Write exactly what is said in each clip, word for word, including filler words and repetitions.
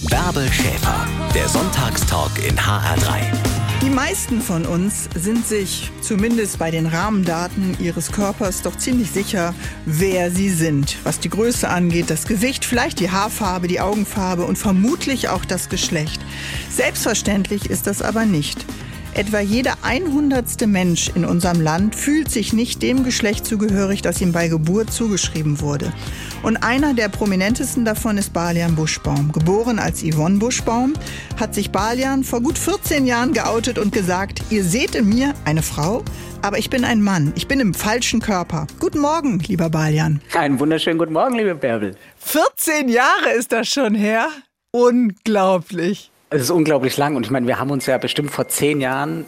Bärbel Schäfer, der Sonntagstalk in H R drei. Die meisten von uns sind sich, zumindest bei den Rahmendaten ihres Körpers, doch ziemlich sicher, wer sie sind. Was die Größe angeht, das Gewicht, vielleicht die Haarfarbe, die Augenfarbe und vermutlich auch das Geschlecht. Selbstverständlich ist das aber nicht. Etwa jeder einhundertste Mensch in unserem Land fühlt sich nicht dem Geschlecht zugehörig, das ihm bei Geburt zugeschrieben wurde. Und einer der prominentesten davon ist Balian Buschbaum. Geboren als Yvonne Buschbaum, hat sich Balian vor gut vierzehn Jahren geoutet und gesagt, ihr seht in mir eine Frau, aber ich bin ein Mann. Ich bin im falschen Körper. Guten Morgen, lieber Balian. Einen wunderschönen guten Morgen, liebe Bärbel. vierzehn Jahre ist das schon her? Unglaublich. Es ist unglaublich lang und ich meine, wir haben uns ja bestimmt vor zehn Jahren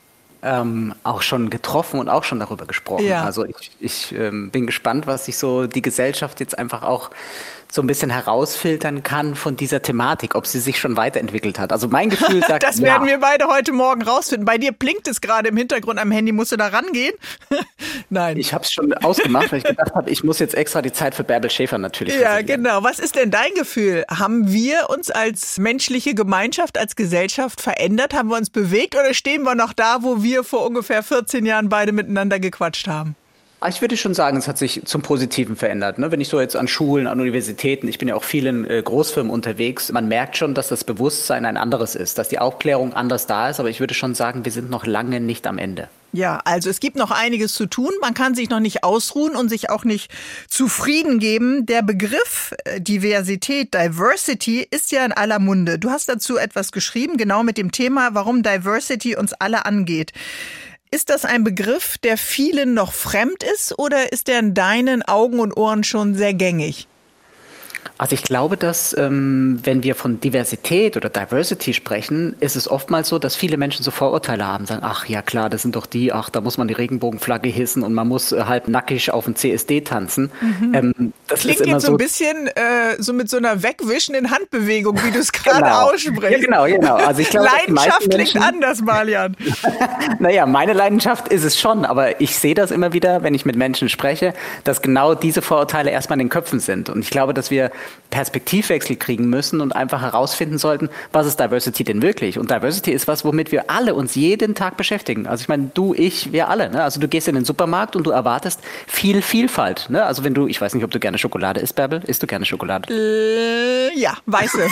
ähm, auch schon getroffen und auch schon darüber gesprochen. Ja. Also ich, ich ähm, bin gespannt, was sich so die Gesellschaft jetzt einfach auch so ein bisschen herausfiltern kann von dieser Thematik, ob sie sich schon weiterentwickelt hat. Also mein Gefühl sagt, das werden ja. wir beide heute Morgen rausfinden. Bei dir blinkt es gerade im Hintergrund am Handy. Musst du da rangehen? Nein. Ich habe es schon ausgemacht, weil ich gedacht habe, ich muss jetzt extra die Zeit für Bärbel Schäfer natürlich Ja, verlieren. genau. Was ist denn dein Gefühl? Haben wir uns als menschliche Gemeinschaft, als Gesellschaft verändert? Haben wir uns bewegt oder stehen wir noch da, wo wir vor ungefähr vierzehn Jahren beide miteinander gequatscht haben? Ich würde schon sagen, es hat sich zum Positiven verändert. Ne? Wenn ich so jetzt an Schulen, an Universitäten, ich bin ja auch vielen äh, Großfirmen unterwegs, man merkt schon, dass das Bewusstsein ein anderes ist, dass die Aufklärung anders da ist. Aber ich würde schon sagen, wir sind noch lange nicht am Ende. Ja, also es gibt noch einiges zu tun. Man kann sich noch nicht ausruhen und sich auch nicht zufrieden geben. Der Begriff Diversität, Diversity, ist ja in aller Munde. Du hast dazu etwas geschrieben, genau mit dem Thema, warum Diversity uns alle angeht. Ist das ein Begriff, der vielen noch fremd ist oder ist der in deinen Augen und Ohren schon sehr gängig? Also ich glaube, dass ähm, wenn wir von Diversität oder Diversity sprechen, ist es oftmals so, dass viele Menschen so Vorurteile haben, sagen, ach ja klar, das sind doch die, ach da muss man die Regenbogenflagge hissen und man muss äh, halb nackig auf dem C S D tanzen. Mhm. Ähm, das Klingt ist immer jetzt so so ein bisschen äh, so mit so einer wegwischenden Handbewegung, wie du es gerade genau. aussprichst. Ja, genau, genau. Also ich glaube, Leidenschaft klingt Menschen, anders, Balian. Naja, meine Leidenschaft ist es schon, aber ich sehe das immer wieder, wenn ich mit Menschen spreche, dass genau diese Vorurteile erstmal in den Köpfen sind. Und ich glaube, dass wir Perspektivwechsel kriegen müssen und einfach herausfinden sollten, was ist Diversity denn wirklich? Und Diversity ist was, womit wir alle uns jeden Tag beschäftigen. Also ich meine, du, ich, wir alle. Ne? Also du gehst in den Supermarkt und du erwartest viel Vielfalt. Ne? Also wenn du, ich weiß nicht, ob du gerne Schokolade isst, Bärbel. Isst du gerne Schokolade? Äh, ja, weiße.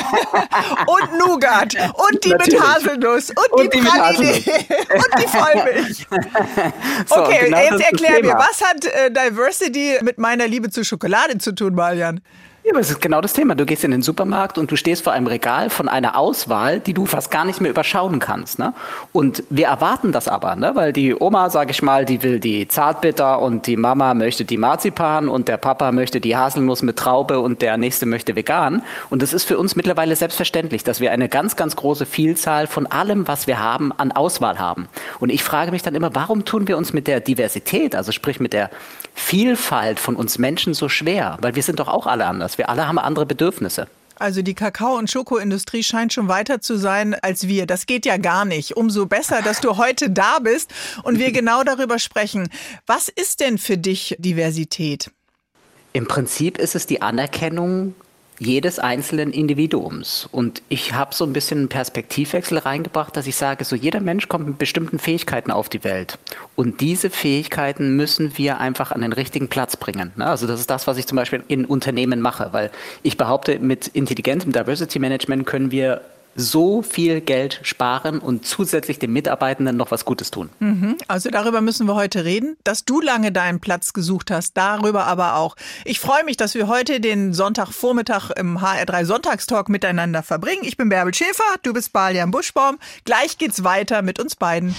Und Nougat. Und die Natürlich. mit Haselnuss. Und, Und die, die mit Praline. Haselnuss. Und die Vollmilch. So, okay, genau jetzt das ist das erklär mir, Thema. was hat äh, Diversity mit meiner Liebe zu Schokolade zu tun, Balian? Ja, aber es ist genau das Thema. Du gehst in den Supermarkt und du stehst vor einem Regal von einer Auswahl, die du fast gar nicht mehr überschauen kannst. Ne? Und wir erwarten das aber, ne? Weil die Oma, sage ich mal, die will die Zartbitter und die Mama möchte die Marzipan und der Papa möchte die Haselnuss mit Traube und der nächste möchte vegan. Und es ist für uns mittlerweile selbstverständlich, dass wir eine ganz, ganz große Vielzahl von allem, was wir haben, an Auswahl haben. Und ich frage mich dann immer, warum tun wir uns mit der Diversität, also sprich mit der Vielfalt von uns Menschen so schwer? Weil wir sind doch auch alle anders. Wir alle haben andere Bedürfnisse. Also die Kakao- und Schokoindustrie scheint schon weiter zu sein als wir. Das geht ja gar nicht. Umso besser, dass du heute da bist und wir genau darüber sprechen. Was ist denn für dich Diversität? Im Prinzip ist es die Anerkennung jedes einzelnen Individuums. Und ich habe so ein bisschen einen Perspektivwechsel reingebracht, dass ich sage, so jeder Mensch kommt mit bestimmten Fähigkeiten auf die Welt. Und diese Fähigkeiten müssen wir einfach an den richtigen Platz bringen. Also das ist das, was ich zum Beispiel in Unternehmen mache, weil ich behaupte, mit intelligentem Diversity Management können wir so viel Geld sparen und zusätzlich den Mitarbeitenden noch was Gutes tun. Mhm, also darüber müssen wir heute reden. Dass du lange deinen Platz gesucht hast, darüber aber auch. Ich freue mich, dass wir heute den Sonntagvormittag im H R drei Sonntagstalk miteinander verbringen. Ich bin Bärbel Schäfer, du bist Balian Buschbaum. Gleich geht's weiter mit uns beiden.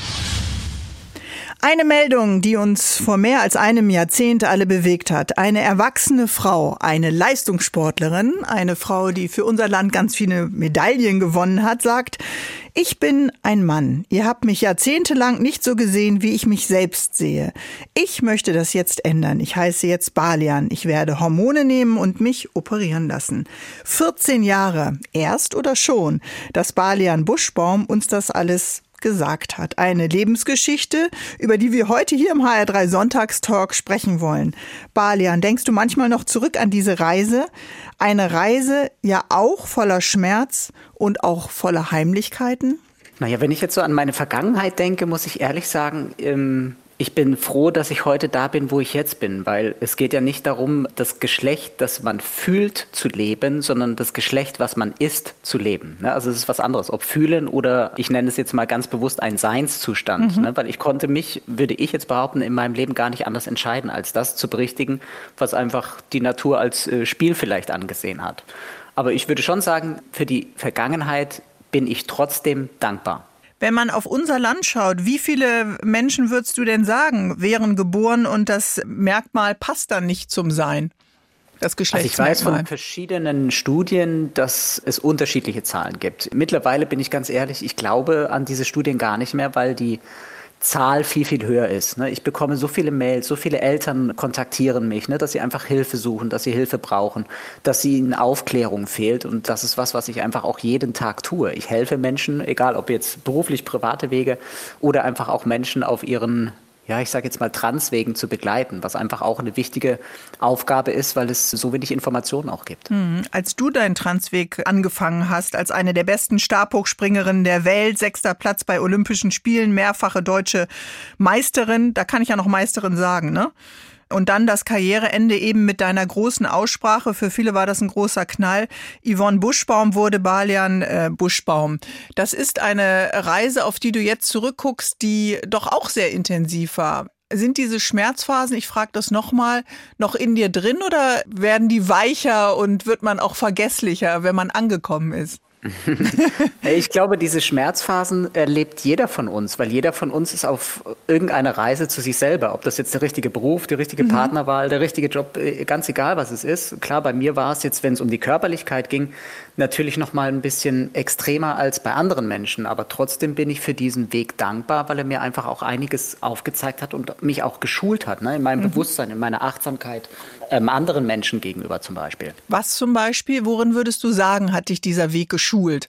Eine Meldung, die uns vor mehr als einem Jahrzehnt alle bewegt hat. Eine erwachsene Frau, eine Leistungssportlerin, eine Frau, die für unser Land ganz viele Medaillen gewonnen hat, sagt, ich bin ein Mann. Ihr habt mich jahrzehntelang nicht so gesehen, wie ich mich selbst sehe. Ich möchte das jetzt ändern. Ich heiße jetzt Balian. Ich werde Hormone nehmen und mich operieren lassen. vierzehn Jahre, erst oder schon, dass Balian Buschbaum uns das alles gesagt hat. Eine Lebensgeschichte, über die wir heute hier im H R drei Sonntagstalk sprechen wollen. Balian, denkst du manchmal noch zurück an diese Reise? Eine Reise ja auch voller Schmerz und auch voller Heimlichkeiten? Naja, wenn ich jetzt so an meine Vergangenheit denke, muss ich ehrlich sagen, ähm ich bin froh, dass ich heute da bin, wo ich jetzt bin, weil es geht ja nicht darum, das Geschlecht, das man fühlt, zu leben, sondern das Geschlecht, was man ist, zu leben. Also es ist was anderes, ob fühlen oder ich nenne es jetzt mal ganz bewusst ein Seinszustand, mhm. weil ich konnte mich, würde ich jetzt behaupten, in meinem Leben gar nicht anders entscheiden, als das zu berichtigen, was einfach die Natur als Spiel vielleicht angesehen hat. Aber ich würde schon sagen, für die Vergangenheit bin ich trotzdem dankbar. Wenn man auf unser Land schaut, wie viele Menschen würdest du denn sagen, wären geboren und das Merkmal passt dann nicht zum Sein? Das Geschlechtsmerkmal. Also ich weiß von verschiedenen Studien, dass es unterschiedliche Zahlen gibt. Mittlerweile bin ich ganz ehrlich, ich glaube an diese Studien gar nicht mehr, weil die Zahl viel, viel höher ist. Ich bekomme so viele Mails, so viele Eltern kontaktieren mich, dass sie einfach Hilfe suchen, dass sie Hilfe brauchen, dass ihnen Aufklärung fehlt. Und das ist was, was ich einfach auch jeden Tag tue. Ich helfe Menschen, egal ob jetzt beruflich, private Wege oder einfach auch Menschen auf ihren, ja, ich sage jetzt mal Transwegen zu begleiten, was einfach auch eine wichtige Aufgabe ist, weil es so wenig Informationen auch gibt. Hm. Als du deinen Transweg angefangen hast, als eine der besten Stabhochspringerinnen der Welt, sechster Platz bei Olympischen Spielen, mehrfache deutsche Meisterin, da kann ich ja noch Meisterin sagen, ne? Und dann das Karriereende eben mit deiner großen Aussprache. Für viele war das ein großer Knall. Yvonne Buschbaum wurde Balian äh, Buschbaum. Das ist eine Reise, auf die du jetzt zurückguckst, die doch auch sehr intensiv war. Sind diese Schmerzphasen, ich frage das nochmal, noch in dir drin oder werden die weicher und wird man auch vergesslicher, wenn man angekommen ist? Ich glaube, diese Schmerzphasen erlebt jeder von uns, weil jeder von uns ist auf irgendeiner Reise zu sich selber. Ob das jetzt der richtige Beruf, die richtige mhm. Partnerwahl, der richtige Job, ganz egal, was es ist. Klar, bei mir war es jetzt, wenn es um die Körperlichkeit ging, natürlich noch mal ein bisschen extremer als bei anderen Menschen. Aber trotzdem bin ich für diesen Weg dankbar, weil er mir einfach auch einiges aufgezeigt hat und mich auch geschult hat, ne? In meinem mhm. Bewusstsein, in meiner Achtsamkeit ähm, anderen Menschen gegenüber zum Beispiel. Was zum Beispiel, worin würdest du sagen, hat dich dieser Weg geschult?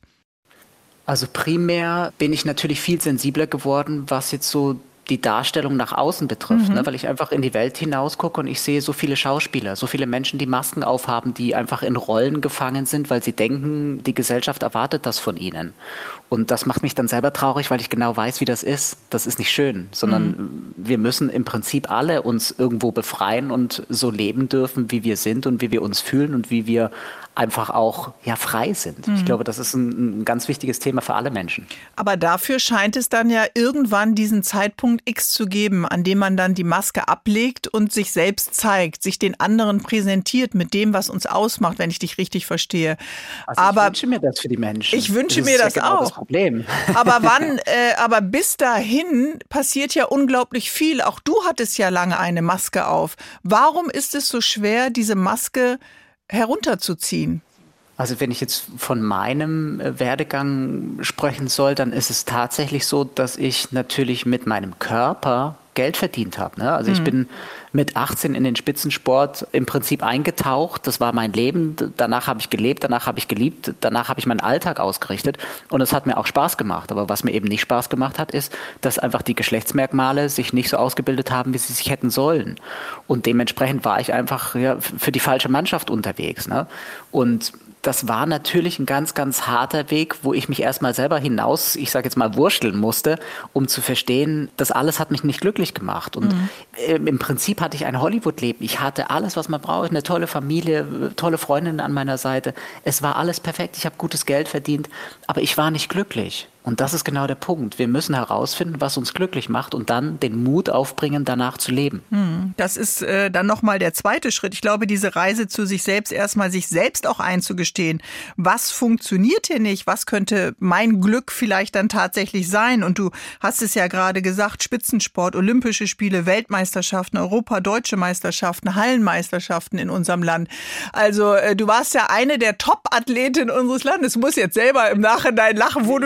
Also primär bin ich natürlich viel sensibler geworden, was jetzt so die Darstellung nach außen betrifft, mhm. ne? Weil ich einfach in die Welt hinaus gucke und ich sehe so viele Schauspieler, so viele Menschen, die Masken aufhaben, die einfach in Rollen gefangen sind, weil sie denken, die Gesellschaft erwartet das von ihnen. Und das macht mich dann selber traurig, weil ich genau weiß, wie das ist. Das ist nicht schön, sondern mhm. wir müssen im Prinzip alle uns irgendwo befreien und so leben dürfen, wie wir sind und wie wir uns fühlen und wie wir einfach auch ja frei sind. Mhm. Ich glaube, das ist ein, ein ganz wichtiges Thema für alle Menschen. Aber dafür scheint es dann ja irgendwann diesen Zeitpunkt X zu geben, an dem man dann die Maske ablegt und sich selbst zeigt, sich den anderen präsentiert mit dem, was uns ausmacht, wenn ich dich richtig verstehe. Also aber ich wünsche mir das für die Menschen. Ich wünsche das mir das ja genau auch. Das Problem. Aber wann? Äh, aber bis dahin passiert ja unglaublich viel. Auch du hattest ja lange eine Maske auf. Warum ist es so schwer, diese Maske herunterzuziehen? Also wenn ich jetzt von meinem Werdegang sprechen soll, dann ist es tatsächlich so, dass ich natürlich mit meinem Körper Geld verdient habe. Ne? Also mhm. ich bin mit achtzehn in den Spitzensport im Prinzip eingetaucht. Das war mein Leben. Danach habe ich gelebt, danach habe ich geliebt, danach habe ich meinen Alltag ausgerichtet und es hat mir auch Spaß gemacht. Aber was mir eben nicht Spaß gemacht hat, ist, dass einfach die Geschlechtsmerkmale sich nicht so ausgebildet haben, wie sie sich hätten sollen. Und dementsprechend war ich einfach ja, für die falsche Mannschaft unterwegs. Ne? Und das war natürlich ein ganz, ganz harter Weg, wo ich mich erstmal selber hinaus, ich sage jetzt mal, wursteln musste, um zu verstehen, das alles hat mich nicht glücklich gemacht. Und mhm. im Prinzip hatte ich ein Hollywood-Leben. Ich hatte alles, was man braucht, eine tolle Familie, tolle Freundinnen an meiner Seite. Es war alles perfekt, ich habe gutes Geld verdient, aber ich war nicht glücklich. Und das ist genau der Punkt. Wir müssen herausfinden, was uns glücklich macht und dann den Mut aufbringen, danach zu leben. Das ist äh, dann nochmal der zweite Schritt. Ich glaube, diese Reise zu sich selbst, erstmal sich selbst auch einzugestehen. Was funktioniert hier nicht? Was könnte mein Glück vielleicht dann tatsächlich sein? Und du hast es ja gerade gesagt, Spitzensport, Olympische Spiele, Weltmeisterschaften, Europa, Deutsche Meisterschaften, Hallenmeisterschaften in unserem Land. Also äh, du warst ja eine der Top-Athletinnen unseres Landes. Du musst jetzt selber im Nachhinein lachen, wo du dich...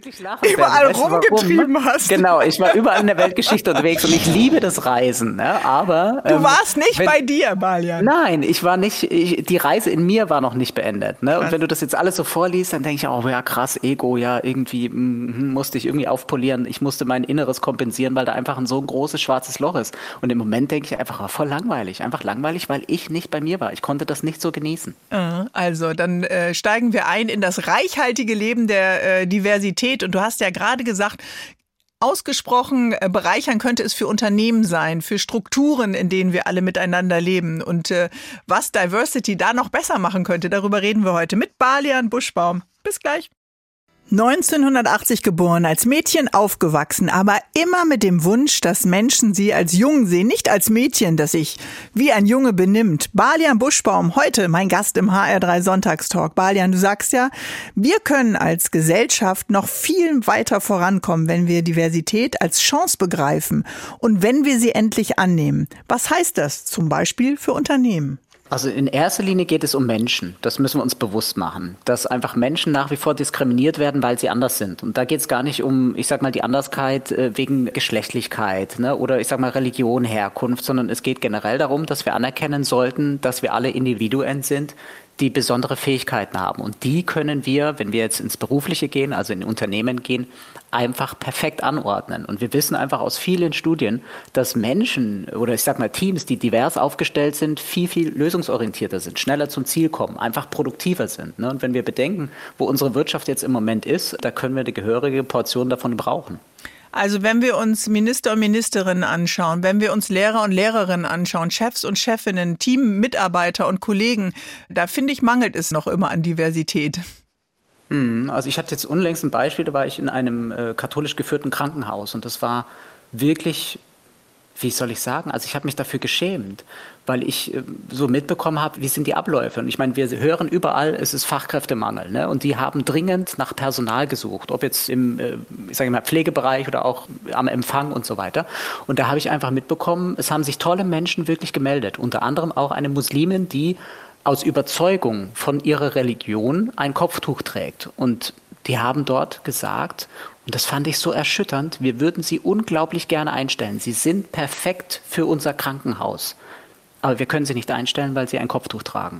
wirklich lachen. überall Weißt du, rumgetrieben warum? hast. Genau, ich war überall in der Weltgeschichte unterwegs und ich liebe das Reisen. Ne? Aber Du ähm, warst nicht wenn, bei dir, Balian. Nein, ich war nicht, ich, die Reise in mir war noch nicht beendet. Ne? Und wenn du das jetzt alles so vorliest, dann denke ich, oh ja krass, Ego, ja irgendwie mm, musste ich irgendwie aufpolieren. Ich musste mein Inneres kompensieren, weil da einfach ein so ein großes schwarzes Loch ist. Und im Moment denke ich einfach, oh, voll langweilig. Einfach langweilig, weil ich nicht bei mir war. Ich konnte das nicht so genießen. Also, dann äh, steigen wir ein in das reichhaltige Leben der äh, Diversität. Und du hast ja gerade gesagt, ausgesprochen äh, bereichern könnte es für Unternehmen sein, für Strukturen, in denen wir alle miteinander leben. Und äh, was Diversity da noch besser machen könnte, darüber reden wir heute mit Balian Buschbaum. Bis gleich. neunzehnhundertachtzig geboren, als Mädchen aufgewachsen, aber immer mit dem Wunsch, dass Menschen sie als Jungen sehen, nicht als Mädchen, das sich wie ein Junge benimmt. Balian Buschbaum, heute mein Gast im H R drei Sonntagstalk. Balian, du sagst ja, wir können als Gesellschaft noch viel weiter vorankommen, wenn wir Diversität als Chance begreifen und wenn wir sie endlich annehmen. Was heißt das zum Beispiel für Unternehmen? Also in erster Linie geht es um Menschen. Das müssen wir uns bewusst machen. Dass einfach Menschen nach wie vor diskriminiert werden, weil sie anders sind. Und da geht es gar nicht um, ich sag mal, die Anderskeit äh, wegen Geschlechtlichkeit, ne? Oder ich sag mal Religion, Herkunft, sondern es geht generell darum, dass wir anerkennen sollten, dass wir alle Individuen sind, die besondere Fähigkeiten haben. Und die können wir, wenn wir jetzt ins Berufliche gehen, also in Unternehmen gehen, einfach perfekt anordnen. Und wir wissen einfach aus vielen Studien, dass Menschen oder ich sag mal Teams, die divers aufgestellt sind, viel, viel lösungsorientierter sind, schneller zum Ziel kommen, einfach produktiver sind. Ne? Und wenn wir bedenken, wo unsere Wirtschaft jetzt im Moment ist, da können wir eine gehörige Portion davon brauchen. Also wenn wir uns Minister und Ministerinnen anschauen, wenn wir uns Lehrer und Lehrerinnen anschauen, Chefs und Chefinnen, Teammitarbeiter und Kollegen, da finde ich, mangelt es noch immer an Diversität. Also ich hatte jetzt unlängst ein Beispiel, da war ich in einem äh, katholisch geführten Krankenhaus und das war wirklich, wie soll ich sagen, also ich habe mich dafür geschämt, weil ich äh, so mitbekommen habe, wie sind die Abläufe. Und ich meine, wir hören überall, es ist Fachkräftemangel, ne? Und die haben dringend nach Personal gesucht, ob jetzt im äh, ich sage mal, Pflegebereich oder auch am Empfang und so weiter. Und da habe ich einfach mitbekommen, es haben sich tolle Menschen wirklich gemeldet, unter anderem auch eine Muslimin, die aus Überzeugung von ihrer Religion ein Kopftuch trägt. Und die haben dort gesagt, und das fand ich so erschütternd, wir würden sie unglaublich gerne einstellen. Sie sind perfekt für unser Krankenhaus. Aber wir können sie nicht einstellen, weil sie ein Kopftuch tragen.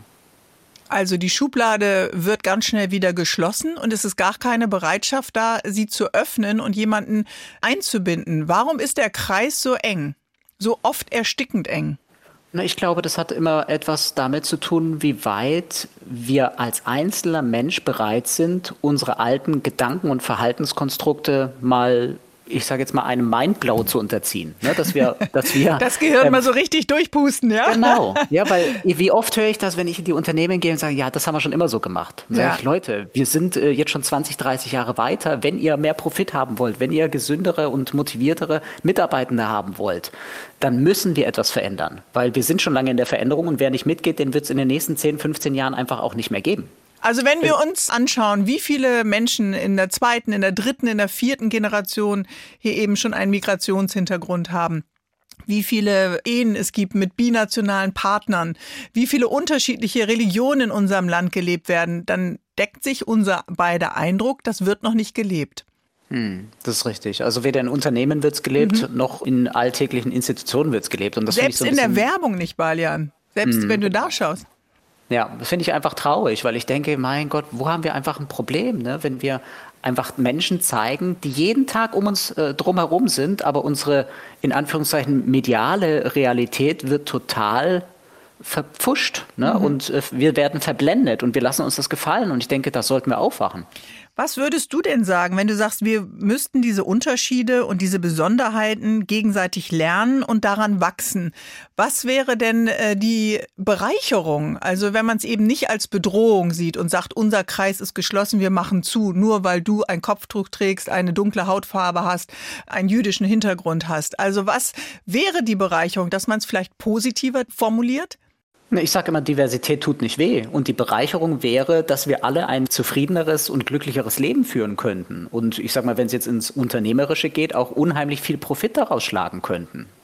Also die Schublade wird ganz schnell wieder geschlossen und es ist gar keine Bereitschaft da, sie zu öffnen und jemanden einzubinden. Warum ist der Kreis so eng, so oft erstickend eng? Ich glaube, das hat immer etwas damit zu tun, wie weit wir als einzelner Mensch bereit sind, unsere alten Gedanken- und Verhaltenskonstrukte mal, ich sage jetzt mal, einem Mindblow zu unterziehen. Ne, dass wir, dass wir, das Gehirn ähm, mal so richtig durchpusten, ja? Genau, ja, weil wie oft höre ich das, wenn ich in die Unternehmen gehe und sage, ja, das haben wir schon immer so gemacht. Dann sage Ja. ich, Leute, wir sind äh, jetzt schon zwanzig, dreißig Jahre weiter. Wenn ihr mehr Profit haben wollt, wenn ihr gesündere und motiviertere Mitarbeitende haben wollt, dann müssen wir etwas verändern. Weil wir sind schon lange in der Veränderung und wer nicht mitgeht, den wird es in den nächsten zehn, fünfzehn Jahren einfach auch nicht mehr geben. Also wenn wir uns anschauen, wie viele Menschen in der zweiten, in der dritten, in der vierten Generation hier eben schon einen Migrationshintergrund haben, wie viele Ehen es gibt mit binationalen Partnern, wie viele unterschiedliche Religionen in unserem Land gelebt werden, dann deckt sich unser beider Eindruck, das wird noch nicht gelebt. Hm, das ist richtig. Also weder in Unternehmen wird es gelebt, mhm. noch in alltäglichen Institutionen wird es gelebt. Und das Selbst so ein in der bisschen, Werbung nicht, Balian. Selbst mhm. wenn du da schaust. Ja, das finde ich einfach traurig, weil ich denke, mein Gott, wo haben wir einfach ein Problem, ne? Wenn wir einfach Menschen zeigen, die jeden Tag um uns äh, drumherum sind, aber unsere, in Anführungszeichen, mediale Realität wird total verpfuscht, ne? Mhm. Und äh, wir werden verblendet und wir lassen uns das gefallen und ich denke, da sollten wir aufwachen. Was würdest du denn sagen, wenn du sagst, wir müssten diese Unterschiede und diese Besonderheiten gegenseitig lernen und daran wachsen? Was wäre denn äh, die Bereicherung? Also wenn man es eben nicht als Bedrohung sieht und sagt, unser Kreis ist geschlossen, wir machen zu, nur weil du ein Kopftuch trägst, eine dunkle Hautfarbe hast, einen jüdischen Hintergrund hast. Also was wäre die Bereicherung, dass man es vielleicht positiver formuliert? Ich sage immer, Diversität tut nicht weh. Und die Bereicherung wäre, dass wir alle ein zufriedeneres und glücklicheres Leben führen könnten. Und ich sage mal, wenn es jetzt ins Unternehmerische geht, auch unheimlich viel Profit daraus schlagen könnten.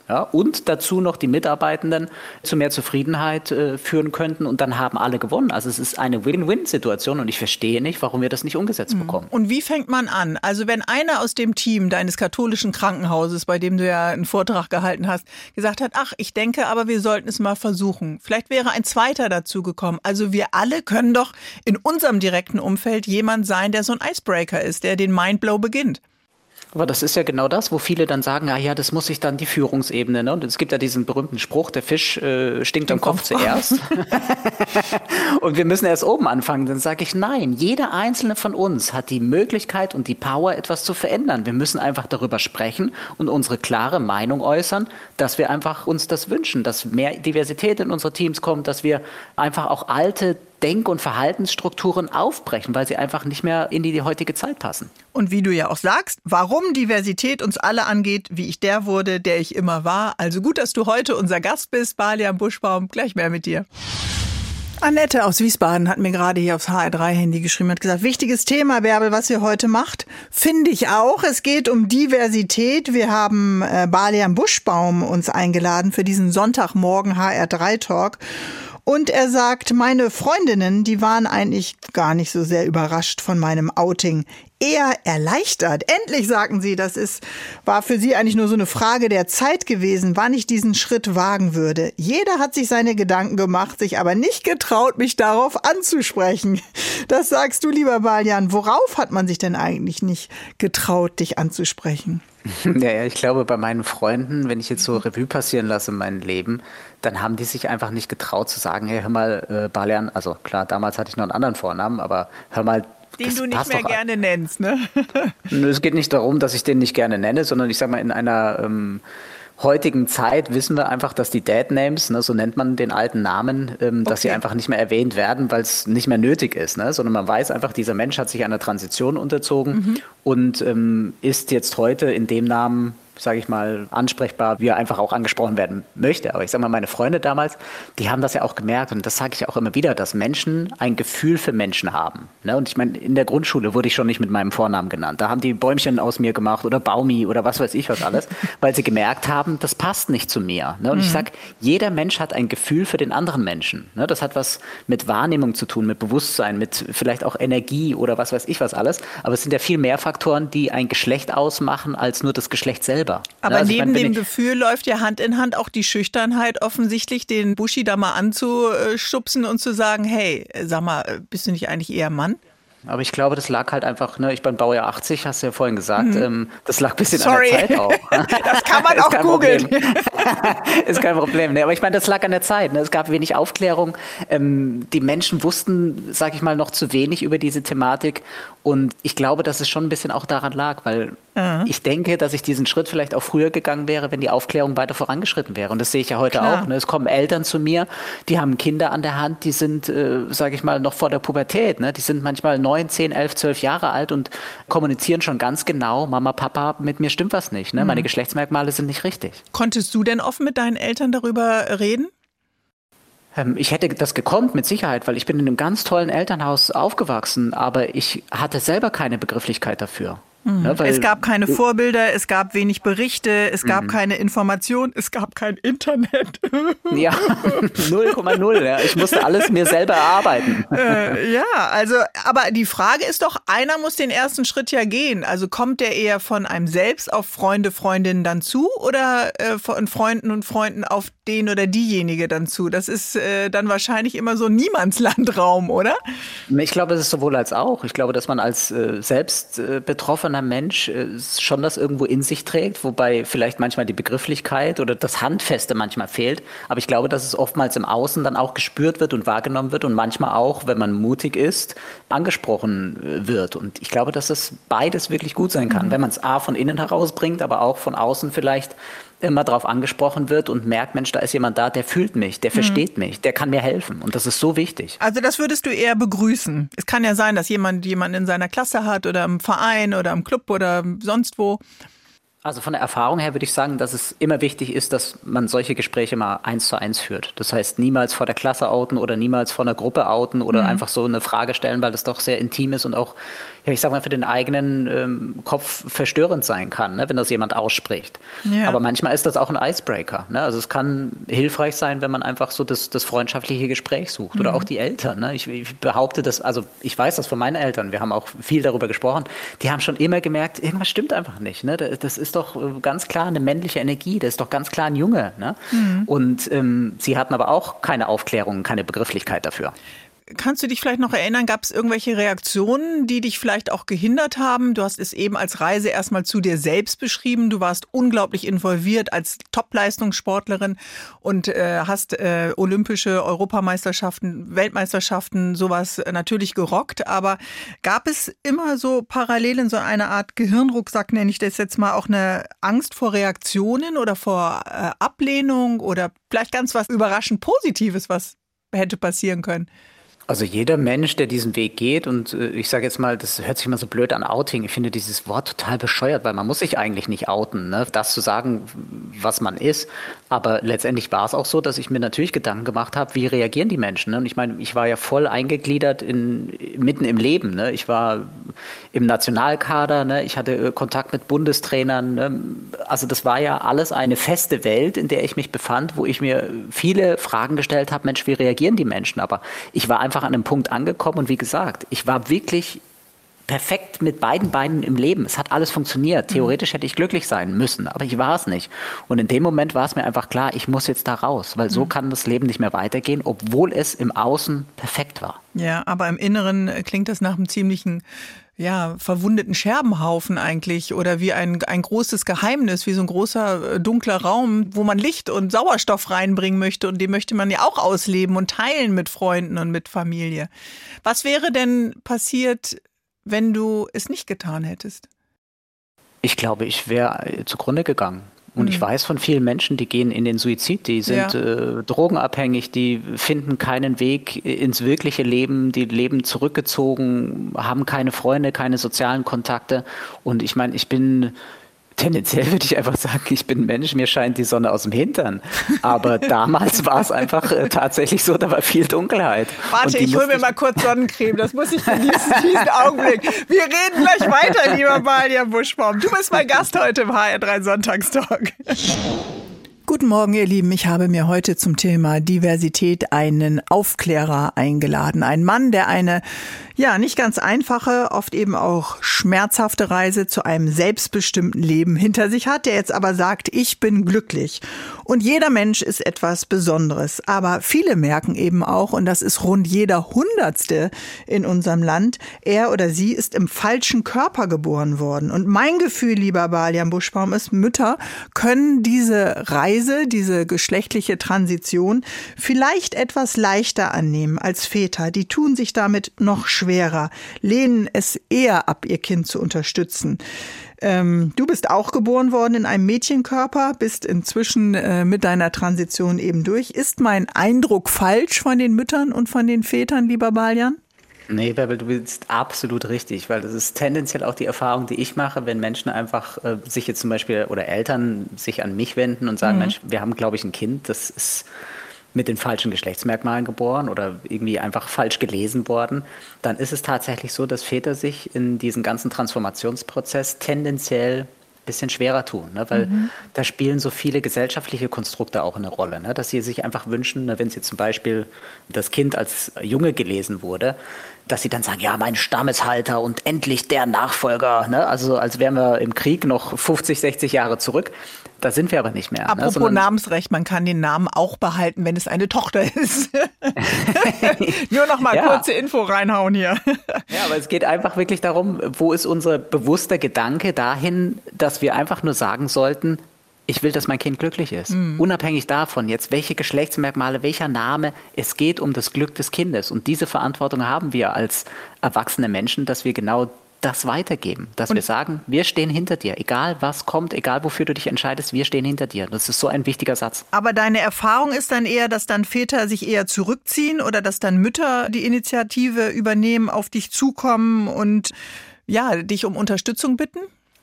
Ja, und dazu noch die Mitarbeitenden zu mehr Zufriedenheit äh, führen könnten und dann haben alle gewonnen. Also es ist eine Win-Win-Situation und ich verstehe nicht, warum wir das nicht umgesetzt bekommen. Und wie fängt man an? Also wenn einer aus dem Team deines katholischen Krankenhauses, bei dem du ja einen Vortrag gehalten hast, gesagt hat, ach, ich denke aber, wir sollten es mal versuchen. Vielleicht wäre ein zweiter dazu gekommen. Also wir alle können doch in unserem direkten Umfeld jemand sein, der so ein Icebreaker ist, der den Mindblow beginnt. Aber das ist ja genau das, wo viele dann sagen, ah ja, das muss sich dann die Führungsebene, ne? Und es gibt ja diesen berühmten Spruch, der Fisch äh, stinkt am Kopf zuerst. Und wir müssen erst oben anfangen. Dann sage ich, nein, jeder einzelne von uns hat die Möglichkeit und die Power, etwas zu verändern. Wir müssen einfach darüber sprechen und unsere klare Meinung äußern, dass wir einfach uns das wünschen, dass mehr Diversität in unsere Teams kommt, dass wir einfach auch alte Denk- und Verhaltensstrukturen aufbrechen, weil sie einfach nicht mehr in die heutige Zeit passen. Und wie du ja auch sagst, warum Diversität uns alle angeht, wie ich der wurde, der ich immer war. Also gut, dass du heute unser Gast bist, Balian Buschbaum. Gleich mehr mit dir. Annette aus Wiesbaden hat mir gerade hier aufs H R drei Handy geschrieben, hat gesagt, wichtiges Thema, Bärbel, was ihr heute macht. Finde ich auch. Es geht um Diversität. Wir haben äh, Balian Buschbaum uns eingeladen für diesen Sonntagmorgen H R drei Talk. Und er sagt, meine Freundinnen, die waren eigentlich gar nicht so sehr überrascht von meinem Outing. Eher erleichtert. Endlich, sagten sie, das ist, war für sie eigentlich nur so eine Frage der Zeit gewesen, wann ich diesen Schritt wagen würde. Jeder hat sich seine Gedanken gemacht, sich aber nicht getraut, mich darauf anzusprechen. Das sagst du, lieber Balian. Worauf hat man sich denn eigentlich nicht getraut, dich anzusprechen? Ja, ich glaube, bei meinen Freunden, wenn ich jetzt so Revue passieren lasse in meinem Leben, dann haben die sich einfach nicht getraut zu sagen, hey, hör mal, äh, Balian, also klar, damals hatte ich noch einen anderen Vornamen, aber hör mal, den du nicht mehr gerne nennst, ne? Es geht nicht darum, dass ich den nicht gerne nenne, sondern ich sage mal, in einer ähm, heutigen Zeit wissen wir einfach, dass die Dad-Names, ne, so nennt man den alten Namen, ähm, dass okay. sie einfach nicht mehr erwähnt werden, weil es nicht mehr nötig ist, ne? Sondern man weiß einfach, dieser Mensch hat sich einer Transition unterzogen mhm. und ähm, ist jetzt heute in dem Namen, sage ich mal, ansprechbar, wie er einfach auch angesprochen werden möchte. Aber ich sage mal, meine Freunde damals, die haben das ja auch gemerkt und das sage ich auch immer wieder, dass Menschen ein Gefühl für Menschen haben. Ne? Und ich meine, in der Grundschule wurde ich schon nicht mit meinem Vornamen genannt. Da haben die Bäumchen aus mir gemacht oder Baumi oder was weiß ich was alles, weil sie gemerkt haben, das passt nicht zu mir. Ne? Und mhm. ich sage, jeder Mensch hat ein Gefühl für den anderen Menschen. Ne? Das hat was mit Wahrnehmung zu tun, mit Bewusstsein, mit vielleicht auch Energie oder was weiß ich was alles. Aber es sind ja viel mehr Faktoren, die ein Geschlecht ausmachen, als nur das Geschlecht selber. Aber also neben meine, dem Gefühl läuft ja Hand in Hand auch die Schüchternheit offensichtlich, den Buschi da mal anzuschubsen und zu sagen, hey, sag mal, bist du nicht eigentlich eher Mann? Aber ich glaube, das lag halt einfach, ne, ich bin Baujahr achtzig, hast du ja vorhin gesagt, mhm. ähm, das lag ein bisschen Sorry. an der Zeit auch. Das kann man auch googeln. Ist kein Problem. Ne, aber ich meine, das lag an der Zeit. Ne? Es gab wenig Aufklärung. Ähm, die Menschen wussten, sag ich mal, noch zu wenig über diese Thematik. Und ich glaube, dass es schon ein bisschen auch daran lag, weil mhm. ich denke, dass ich diesen Schritt vielleicht auch früher gegangen wäre, wenn die Aufklärung weiter vorangeschritten wäre. Und das sehe ich ja heute Klar. auch. Ne? Es kommen Eltern zu mir, die haben Kinder an der Hand, die sind, äh, sag ich mal, noch vor der Pubertät. Ne? Die sind manchmal neun, zehn, elf, zwölf Jahre alt und kommunizieren schon ganz genau, Mama, Papa, mit mir stimmt was nicht. Ne? Mhm. Meine Geschlechtsmerkmale sind nicht richtig. Konntest du denn offen mit deinen Eltern darüber reden? Ähm, ich hätte das gekonnt, mit Sicherheit, weil ich bin in einem ganz tollen Elternhaus aufgewachsen, aber ich hatte selber keine Begrifflichlich dafür. Mhm. Ne, es gab keine Vorbilder, es gab wenig Berichte, es gab mhm. keine Information, es gab kein Internet. Ja, null Komma null. Ja. Ich musste alles mir selber erarbeiten. Äh, ja, also, aber die Frage ist doch, einer muss den ersten Schritt ja gehen. Also kommt der eher von einem selbst auf Freunde, Freundinnen dann zu oder äh, von Freunden und Freunden auf den oder diejenige dann zu? Das ist äh, dann wahrscheinlich immer so ein Niemandslandraum, oder? Ich glaube, es ist sowohl als auch. Ich glaube, dass man als äh, selbst äh, betroffener Mensch äh, schon das irgendwo in sich trägt, wobei vielleicht manchmal die Begrifflichkeit oder das Handfeste manchmal fehlt. Aber ich glaube, dass es oftmals im Außen dann auch gespürt wird und wahrgenommen wird und manchmal auch, wenn man mutig ist, angesprochen äh, wird. Und ich glaube, dass das beides wirklich gut sein kann, mhm. wenn man es A von innen herausbringt, aber auch von außen vielleicht immer drauf angesprochen wird und merkt, Mensch, da ist jemand da, der fühlt mich, der versteht mhm. mich, der kann mir helfen. Und das ist so wichtig. Also das würdest du eher begrüßen. Es kann ja sein, dass jemand jemanden in seiner Klasse hat oder im Verein oder im Club oder sonst wo. Also von der Erfahrung her würde ich sagen, dass es immer wichtig ist, dass man solche Gespräche mal eins zu eins führt. Das heißt, niemals vor der Klasse outen oder niemals vor einer Gruppe outen oder mhm. einfach so eine Frage stellen, weil das doch sehr intim ist und auch, ja, ich sag mal, für den eigenen ähm, Kopf verstörend sein kann, ne, wenn das jemand ausspricht. Ja. Aber manchmal ist das auch ein Icebreaker. Ne? Also es kann hilfreich sein, wenn man einfach so das, das freundschaftliche Gespräch sucht. Mhm. Oder auch die Eltern. Ne? Ich, ich behaupte das, also ich weiß das von meinen Eltern, wir haben auch viel darüber gesprochen, die haben schon immer gemerkt, irgendwas stimmt einfach nicht. Ne? Das ist doch ganz klar eine männliche Energie, das ist doch ganz klar ein Junge. Ne? Mhm. Und ähm, sie hatten aber auch keine Aufklärung, keine Begrifflichkeit dafür. Kannst du dich vielleicht noch erinnern, gab es irgendwelche Reaktionen, die dich vielleicht auch gehindert haben? Du hast es eben als Reise erstmal zu dir selbst beschrieben. Du warst unglaublich involviert als Top-Leistungssportlerin und äh, hast äh, olympische Europameisterschaften, Weltmeisterschaften, sowas natürlich gerockt. Aber gab es immer so Parallelen, so eine Art Gehirnrucksack, nenne ich das jetzt mal, auch eine Angst vor Reaktionen oder vor äh, Ablehnung oder vielleicht ganz was überraschend Positives, was hätte passieren können? Also jeder Mensch, der diesen Weg geht und äh, ich sage jetzt mal, das hört sich immer so blöd an, Outing. Ich finde dieses Wort total bescheuert, weil man muss sich eigentlich nicht outen, ne? Das zu sagen, was man ist. Aber letztendlich war es auch so, dass ich mir natürlich Gedanken gemacht habe, wie reagieren die Menschen? Ne? Und ich meine, ich war ja voll eingegliedert in, mitten im Leben. Ne? Ich war im Nationalkader, ne? Ich hatte äh, Kontakt mit Bundestrainern. Ne? Also das war ja alles eine feste Welt, in der ich mich befand, wo ich mir viele Fragen gestellt habe, Mensch, wie reagieren die Menschen? Aber ich war einfach an einem Punkt angekommen und wie gesagt, ich war wirklich perfekt mit beiden Beinen im Leben. Es hat alles funktioniert. Theoretisch hätte ich glücklich sein müssen, aber ich war es nicht. Und in dem Moment war es mir einfach klar, ich muss jetzt da raus, weil so kann das Leben nicht mehr weitergehen, obwohl es im Außen perfekt war. Ja, aber im Inneren klingt das nach einem ziemlichen, ja, verwundeten Scherbenhaufen eigentlich oder wie ein, ein großes Geheimnis, wie so ein großer dunkler Raum, wo man Licht und Sauerstoff reinbringen möchte und den möchte man ja auch ausleben und teilen mit Freunden und mit Familie. Was wäre denn passiert, wenn du es nicht getan hättest? Ich glaube, ich wäre zugrunde gegangen. Und ich weiß von vielen Menschen, die gehen in den Suizid, die sind ja. äh, drogenabhängig, die finden keinen Weg ins wirkliche Leben, die leben zurückgezogen, haben keine Freunde, keine sozialen Kontakte. Und ich meine, ich bin tendenziell würde ich einfach sagen, ich bin ein Mensch, mir scheint die Sonne aus dem Hintern. Aber damals war es einfach äh, tatsächlich so, da war viel Dunkelheit. Warte, ich hole mir mal kurz Sonnencreme, das muss ich genießen, diesen Augenblick. Wir reden gleich weiter, lieber Balja Buschbaum. Du bist mein Gast heute im H R drei Sonntagstalk. Guten Morgen, ihr Lieben. Ich habe mir heute zum Thema Diversität einen Aufklärer eingeladen. Ein Mann, der eine, ja, nicht ganz einfache, oft eben auch schmerzhafte Reise zu einem selbstbestimmten Leben hinter sich hat, der jetzt aber sagt, ich bin glücklich. Und jeder Mensch ist etwas Besonderes. Aber viele merken eben auch, und das ist rund jeder Hundertste in unserem Land, er oder sie ist im falschen Körper geboren worden. Und mein Gefühl, lieber Balja Buschbaum, ist, Mütter können diese Reise, diese geschlechtliche Transition vielleicht etwas leichter annehmen als Väter. Die tun sich damit noch schwerer, lehnen es eher ab, ihr Kind zu unterstützen. Ähm, du bist auch geboren worden in einem Mädchenkörper, bist inzwischen äh, mit deiner Transition eben durch. Ist mein Eindruck falsch von den Müttern und von den Vätern, lieber Baljan? Nee, Bärbel, du bist absolut richtig, weil das ist tendenziell auch die Erfahrung, die ich mache, wenn Menschen einfach äh, sich jetzt zum Beispiel oder Eltern sich an mich wenden und sagen, mhm. Mensch, wir haben, glaube ich, ein Kind, das ist mit den falschen Geschlechtsmerkmalen geboren oder irgendwie einfach falsch gelesen worden, dann ist es tatsächlich so, dass Väter sich in diesen ganzen Transformationsprozess tendenziell ein bisschen schwerer tun, ne? Weil mhm. da spielen so viele gesellschaftliche Konstrukte auch eine Rolle, ne? Dass sie sich einfach wünschen, ne, wenn sie zum Beispiel das Kind als Junge gelesen wurde, dass sie dann sagen, ja, mein Stammeshalter und endlich der Nachfolger, ne? Also als wären wir im Krieg noch fünfzig, sechzig Jahre zurück. Da sind wir aber nicht mehr. Apropos ne? Sondern Namensrecht, man kann den Namen auch behalten, wenn es eine Tochter ist. Nur noch mal ja. kurze Info reinhauen hier. Ja, aber es geht einfach wirklich darum, wo ist unser bewusster Gedanke dahin, dass wir einfach nur sagen sollten, ich will, dass mein Kind glücklich ist. Mhm. Unabhängig davon, jetzt welche Geschlechtsmerkmale, welcher Name, es geht um das Glück des Kindes. Und diese Verantwortung haben wir als erwachsene Menschen, dass wir genau das weitergeben. Dass und wir sagen, wir stehen hinter dir. Egal was kommt, egal wofür du dich entscheidest, wir stehen hinter dir. Das ist so ein wichtiger Satz. Aber deine Erfahrung ist dann eher, dass dann Väter sich eher zurückziehen oder dass dann Mütter die Initiative übernehmen, auf dich zukommen und ja, dich um Unterstützung bitten?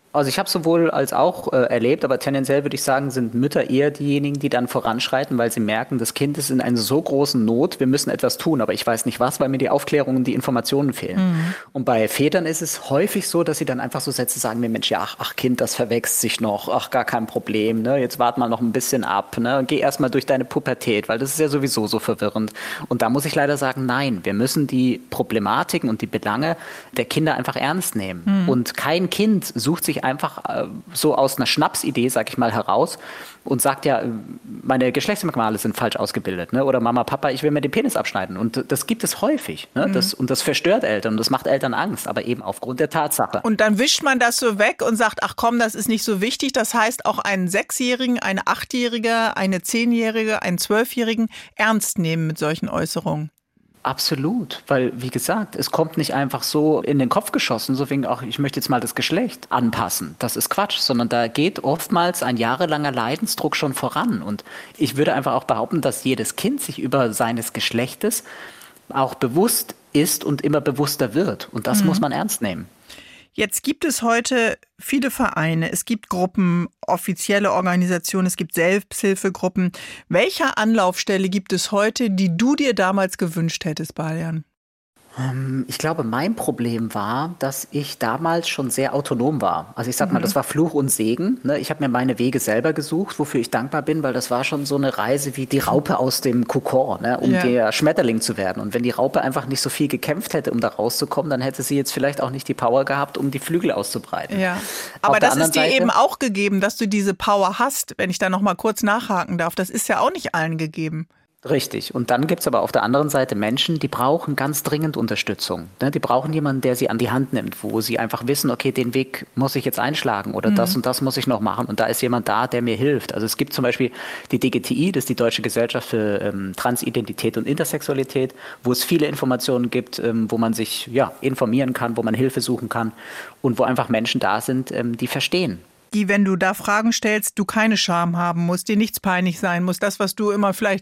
Also ich habe sowohl als auch äh, erlebt, aber tendenziell würde ich sagen, sind Mütter eher diejenigen, die dann voranschreiten, weil sie merken, das Kind ist in einer so großen Not, wir müssen etwas tun, aber ich weiß nicht was, weil mir die Aufklärung und die Informationen fehlen. Mhm. Und bei Vätern ist es häufig so, dass sie dann einfach so Sätze sagen, mir Mensch, ja, ach, ach Kind, das verwächst sich noch, ach, gar kein Problem, ne? Jetzt wart mal noch ein bisschen ab, ne? Geh erst mal durch deine Pubertät, weil das ist ja sowieso so verwirrend. Und da muss ich leider sagen, nein, wir müssen die Problematiken und die Belange der Kinder einfach ernst nehmen. Mhm. Und kein Kind sucht sich einfach äh, so aus einer Schnapsidee, sag ich mal, heraus und sagt ja, meine Geschlechtsmerkmale sind falsch ausgebildet, ne? Oder Mama, Papa, ich will mir den Penis abschneiden. Und das gibt es häufig. Ne? Mhm. Das, und das verstört Eltern und das macht Eltern Angst, aber eben aufgrund der Tatsache. Und dann wischt man das so weg und sagt, ach komm, das ist nicht so wichtig. Das heißt, auch einen Sechsjährigen, eine Achtjährige, eine Zehnjährige, einen Zwölfjährigen ernst nehmen mit solchen Äußerungen. Absolut, weil wie gesagt, es kommt nicht einfach so in den Kopf geschossen, so wegen auch, ich möchte jetzt mal das Geschlecht anpassen. Das ist Quatsch, sondern da geht oftmals ein jahrelanger Leidensdruck schon voran. Und ich würde einfach auch behaupten, dass jedes Kind sich über seines Geschlechtes auch bewusst ist und immer bewusster wird. Und das mhm. muss man ernst nehmen. Jetzt gibt es heute viele Vereine, es gibt Gruppen, offizielle Organisationen, es gibt Selbsthilfegruppen. Welche Anlaufstelle gibt es heute, die du dir damals gewünscht hättest, Baljan? Ich glaube, mein Problem war, dass ich damals schon sehr autonom war. Also ich sag mal, das war Fluch und Segen. Ich habe mir meine Wege selber gesucht, wofür ich dankbar bin, weil das war schon so eine Reise wie die Raupe aus dem Kokon, ne, um ja. der Schmetterling zu werden. Und wenn die Raupe einfach nicht so viel gekämpft hätte, um da rauszukommen, dann hätte sie jetzt vielleicht auch nicht die Power gehabt, um die Flügel auszubreiten. Ja. Aber das ist dir Seite, eben auch gegeben, dass du diese Power hast, wenn ich da noch mal kurz nachhaken darf. Das ist ja auch nicht allen gegeben. Richtig. Und dann gibt es aber auf der anderen Seite Menschen, die brauchen ganz dringend Unterstützung. Ne? Die brauchen jemanden, der sie an die Hand nimmt, wo sie einfach wissen, okay, den Weg muss ich jetzt einschlagen oder mhm. das und das muss ich noch machen. Und da ist jemand da, der mir hilft. Also es gibt zum Beispiel die D G T I, das ist die Deutsche Gesellschaft für ähm, Transidentität und Intersexualität, wo es viele Informationen gibt, ähm, wo man sich ja, informieren kann, wo man Hilfe suchen kann und wo einfach Menschen da sind, ähm, die verstehen. Die, wenn du da Fragen stellst, du keine Scham haben musst, dir nichts peinlich sein muss. Das, was du immer vielleicht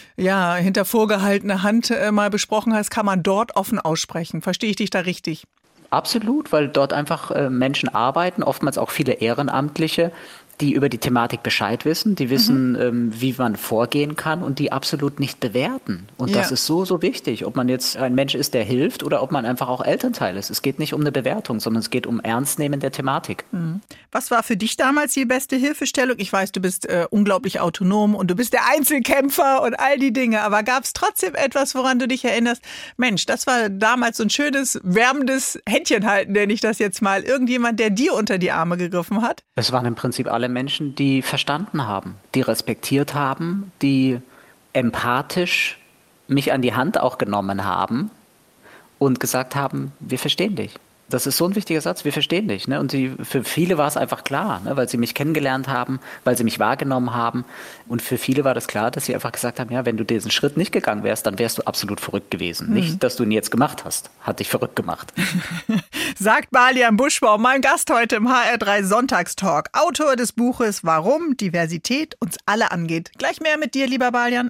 ja hinter vorgehaltener Hand äh, mal besprochen hast, kann man dort offen aussprechen. Verstehe ich dich da richtig? Absolut, weil dort einfach äh, Menschen arbeiten, oftmals auch viele Ehrenamtliche, die über die Thematik Bescheid wissen, die wissen, mhm. ähm, wie man vorgehen kann und die absolut nicht bewerten. Und ja. das ist so, so wichtig, ob man jetzt ein Mensch ist, der hilft oder ob man einfach auch Elternteil ist. Es geht nicht um eine Bewertung, sondern es geht um Ernstnehmen der Thematik. Mhm. Was war für dich damals die beste Hilfestellung? Ich weiß, du bist äh, unglaublich autonom und du bist der Einzelkämpfer und all die Dinge. Aber gab es trotzdem etwas, woran du dich erinnerst? Mensch, das war damals so ein schönes, wärmendes Händchenhalten, nenne ich das jetzt mal. Irgendjemand, der dir unter die Arme gegriffen hat? Es waren im Prinzip alle Menschen, die verstanden haben, die respektiert haben, die empathisch mich an die Hand auch genommen haben und gesagt haben, wir verstehen dich. Das ist so ein wichtiger Satz, wir verstehen dich. Ne? Und die, für viele war es einfach klar, ne? Weil sie mich kennengelernt haben, weil sie mich wahrgenommen haben. Und für viele war das klar, dass sie einfach gesagt haben, ja, wenn du diesen Schritt nicht gegangen wärst, dann wärst du absolut verrückt gewesen. Mhm. Nicht, dass du ihn jetzt gemacht hast, hat dich verrückt gemacht. Sagt Baljan Buschbaum, mein Gast heute im H R drei Sonntagstalk. Autor des Buches Warum Diversität uns alle angeht. Gleich mehr mit dir, lieber Baljan.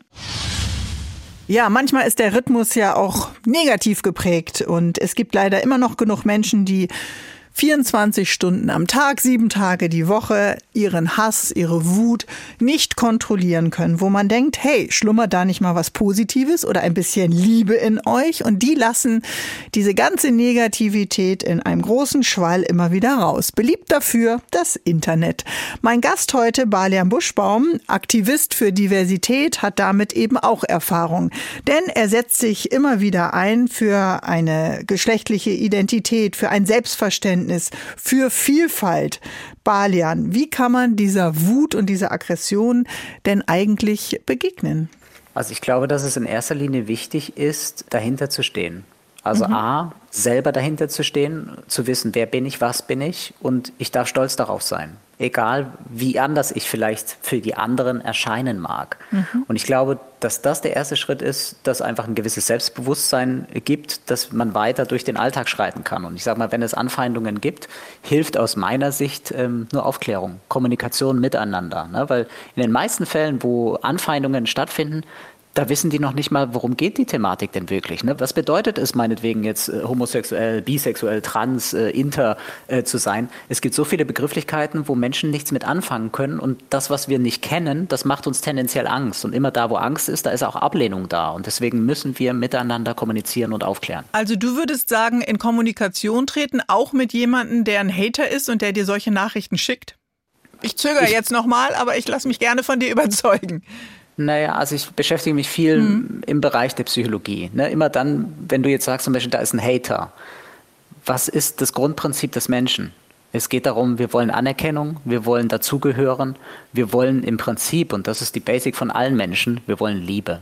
Ja, manchmal ist der Rhythmus ja auch negativ geprägt und es gibt leider immer noch genug Menschen, die vierundzwanzig Stunden am Tag, sieben Tage die Woche ihren Hass, ihre Wut nicht kontrollieren können, wo man denkt, hey, schlummert da nicht mal was Positives oder ein bisschen Liebe in euch? Und die lassen diese ganze Negativität in einem großen Schwall immer wieder raus. Beliebt dafür das Internet. Mein Gast heute, Baljan Buschbaum, Aktivist für Diversität, hat damit eben auch Erfahrung. Denn er setzt sich immer wieder ein für eine geschlechtliche Identität, für ein Selbstverständnis, für Vielfalt. Baljan, wie kann man dieser Wut und dieser Aggression denn eigentlich begegnen? Also ich glaube, dass es in erster Linie wichtig ist, dahinter zu stehen. Also mhm. A, selber dahinter zu stehen, zu wissen, wer bin ich, was bin ich und ich darf stolz darauf sein. Egal, wie anders ich vielleicht für die anderen erscheinen mag. Mhm. Und ich glaube, dass das der erste Schritt ist, dass einfach ein gewisses Selbstbewusstsein gibt, dass man weiter durch den Alltag schreiten kann. Und ich sage mal, wenn es Anfeindungen gibt, hilft aus meiner Sicht ähm, nur Aufklärung, Kommunikation miteinander. Ne? Weil in den meisten Fällen, wo Anfeindungen stattfinden, da wissen die noch nicht mal, worum geht die Thematik denn wirklich. Ne? Was bedeutet es meinetwegen jetzt äh, homosexuell, bisexuell, trans, äh, inter äh, zu sein? Es gibt so viele Begrifflichkeiten, wo Menschen nichts mit anfangen können und das, was wir nicht kennen, das macht uns tendenziell Angst. Und immer da, wo Angst ist, da ist auch Ablehnung da. Und deswegen müssen wir miteinander kommunizieren und aufklären. Also du würdest sagen, in Kommunikation treten, auch mit jemandem, der ein Hater ist und der dir solche Nachrichten schickt? Ich zögere ich, jetzt nochmal, aber ich lasse mich gerne von dir überzeugen. Naja, also ich beschäftige mich viel mhm. im Bereich der Psychologie. Ne? Immer dann, wenn du jetzt sagst, zum Beispiel, da ist ein Hater. Was ist das Grundprinzip des Menschen? Es geht darum, wir wollen Anerkennung, wir wollen dazugehören, wir wollen im Prinzip, und das ist die Basic von allen Menschen, wir wollen Liebe.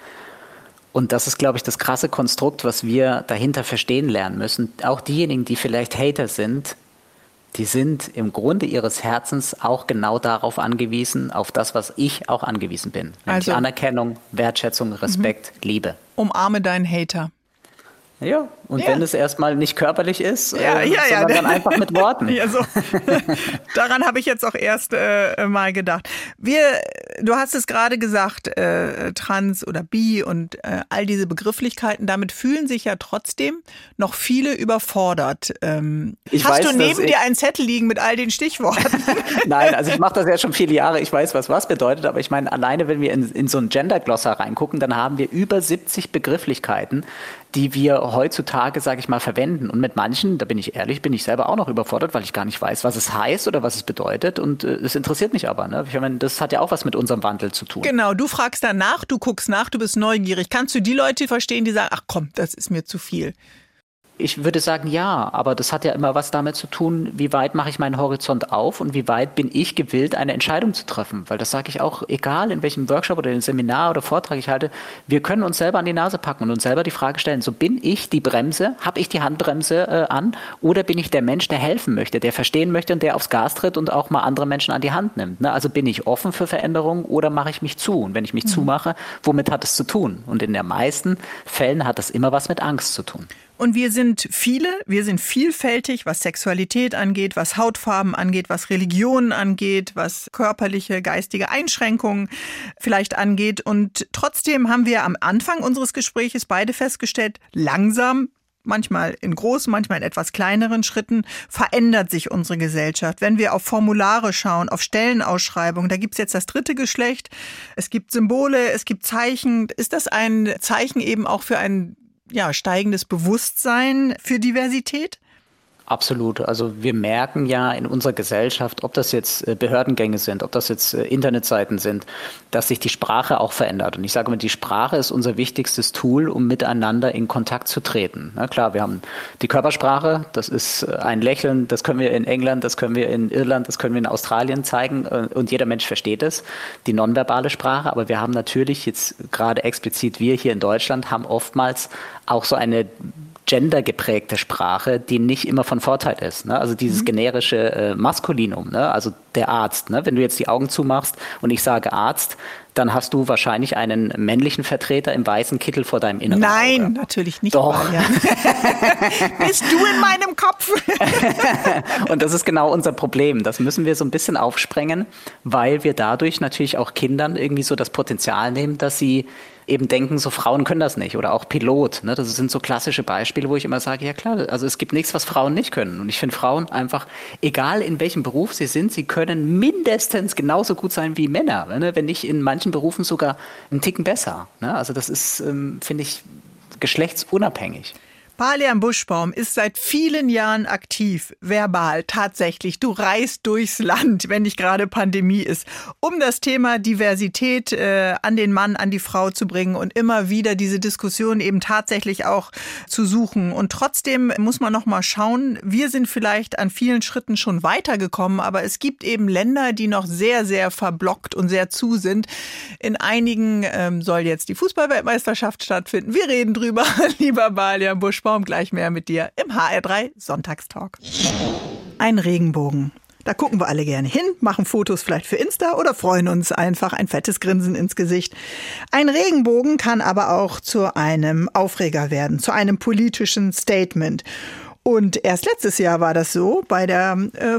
Und das ist, glaube ich, das krasse Konstrukt, was wir dahinter verstehen lernen müssen. Auch diejenigen, die vielleicht Hater sind, die sind im Grunde ihres Herzens auch genau darauf angewiesen, auf das, was ich auch angewiesen bin. Nämlich also Anerkennung, Wertschätzung, Respekt, mhm. Liebe. Umarme deinen Hater. Ja, und ja. wenn es erstmal nicht körperlich ist, ja, äh, ja, sondern ja. dann einfach mit Worten. Ja, so. Daran habe ich jetzt auch erst äh, mal gedacht. Wir, du hast es gerade gesagt, äh, Trans oder Bi und äh, all diese Begrifflichkeiten, damit fühlen sich ja trotzdem noch viele überfordert. Ähm, ich hast weiß, du neben ich, dir einen Zettel liegen mit all den Stichworten? Nein, also ich mache das ja schon viele Jahre, ich weiß, was was bedeutet, aber ich meine, alleine wenn wir in, in so ein Gender-Glossar reingucken, dann haben wir über siebzig Begrifflichkeiten, die wir heutzutage, sage ich mal, verwenden. Und mit manchen, da bin ich ehrlich, bin ich selber auch noch überfordert, weil ich gar nicht weiß, was es heißt oder was es bedeutet. Und äh, es interessiert mich aber. Ne? Ich meine, das hat ja auch was mit unserem Wandel zu tun. Genau, du fragst danach, du guckst nach, du bist neugierig. Kannst du die Leute verstehen, die sagen, ach komm, das ist mir zu viel? Ich würde sagen, ja, aber das hat ja immer was damit zu tun, wie weit mache ich meinen Horizont auf und wie weit bin ich gewillt, eine Entscheidung zu treffen. Weil das sage ich auch, egal in welchem Workshop oder in Seminar oder Vortrag ich halte, wir können uns selber an die Nase packen und uns selber die Frage stellen, so bin ich die Bremse, habe ich die Handbremse äh, an oder bin ich der Mensch, der helfen möchte, der verstehen möchte und der aufs Gas tritt und auch mal andere Menschen an die Hand nimmt. Ne? Also bin ich offen für Veränderungen oder mache ich mich zu? Und wenn ich mich mhm. zumache, womit hat es zu tun? Und in den meisten Fällen hat das immer was mit Angst zu tun. Und wir sind viele, wir sind vielfältig, was Sexualität angeht, was Hautfarben angeht, was Religionen angeht, was körperliche, geistige Einschränkungen vielleicht angeht. Und trotzdem haben wir am Anfang unseres Gespräches beide festgestellt, langsam, manchmal in großen, manchmal in etwas kleineren Schritten, verändert sich unsere Gesellschaft. Wenn wir auf Formulare schauen, auf Stellenausschreibungen, da gibt es jetzt das dritte Geschlecht, es gibt Symbole, es gibt Zeichen. Ist das ein Zeichen eben auch für ein ja, steigendes Bewusstsein für Diversität? Absolut. Also wir merken ja in unserer Gesellschaft, ob das jetzt Behördengänge sind, ob das jetzt Internetseiten sind, dass sich die Sprache auch verändert. Und ich sage mal, die Sprache ist unser wichtigstes Tool, um miteinander in Kontakt zu treten. Na klar, wir haben die Körpersprache, das ist ein Lächeln, das können wir in England, das können wir in Irland, das können wir in Australien zeigen und jeder Mensch versteht es, die nonverbale Sprache. Aber wir haben natürlich jetzt gerade explizit wir hier in Deutschland haben oftmals auch so eine gendergeprägte Sprache, die nicht immer von Vorteil ist. Ne? Also dieses mhm. generische äh, Maskulinum, ne? Also der Arzt. Ne? Wenn du jetzt die Augen zumachst und ich sage Arzt, dann hast du wahrscheinlich einen männlichen Vertreter im weißen Kittel vor deinem inneren Nein, Auge. natürlich nicht. Doch. Ja. Bist du in meinem Kopf? Und das ist genau unser Problem. Das müssen wir so ein bisschen aufsprengen, weil wir dadurch natürlich auch Kindern irgendwie so das Potenzial nehmen, dass sie eben denken, so Frauen können das nicht. Oder auch Pilot. Ne? Das sind so klassische Beispiele, wo ich immer sage, ja klar, also es gibt nichts, was Frauen nicht können. Und ich finde Frauen einfach, egal in welchem Beruf sie sind, sie können mindestens genauso gut sein wie Männer. Ne? Wenn nicht in manchen Berufen sogar einen Ticken besser. Ne? Also das ist, ähm, finde ich, geschlechtsunabhängig. Balian Buschbaum ist seit vielen Jahren aktiv, verbal, tatsächlich. Du reist durchs Land, wenn nicht gerade Pandemie ist, um das Thema Diversität äh, an den Mann, an die Frau zu bringen und immer wieder diese Diskussion eben tatsächlich auch zu suchen. Und trotzdem muss man noch mal schauen, wir sind vielleicht an vielen Schritten schon weitergekommen, aber es gibt eben Länder, die noch sehr, sehr verblockt und sehr zu sind. In einigen ähm, soll jetzt die Fußball-Weltmeisterschaft stattfinden. Wir reden drüber, lieber Balian Buschbaum. Gleich mehr mit dir im H R drei Sonntagstalk. Ein Regenbogen. Da gucken wir alle gerne hin, machen Fotos vielleicht für Insta oder freuen uns einfach ein fettes Grinsen ins Gesicht. Ein Regenbogen kann aber auch zu einem Aufreger werden, zu einem politischen Statement. Und erst letztes Jahr war das so bei der äh,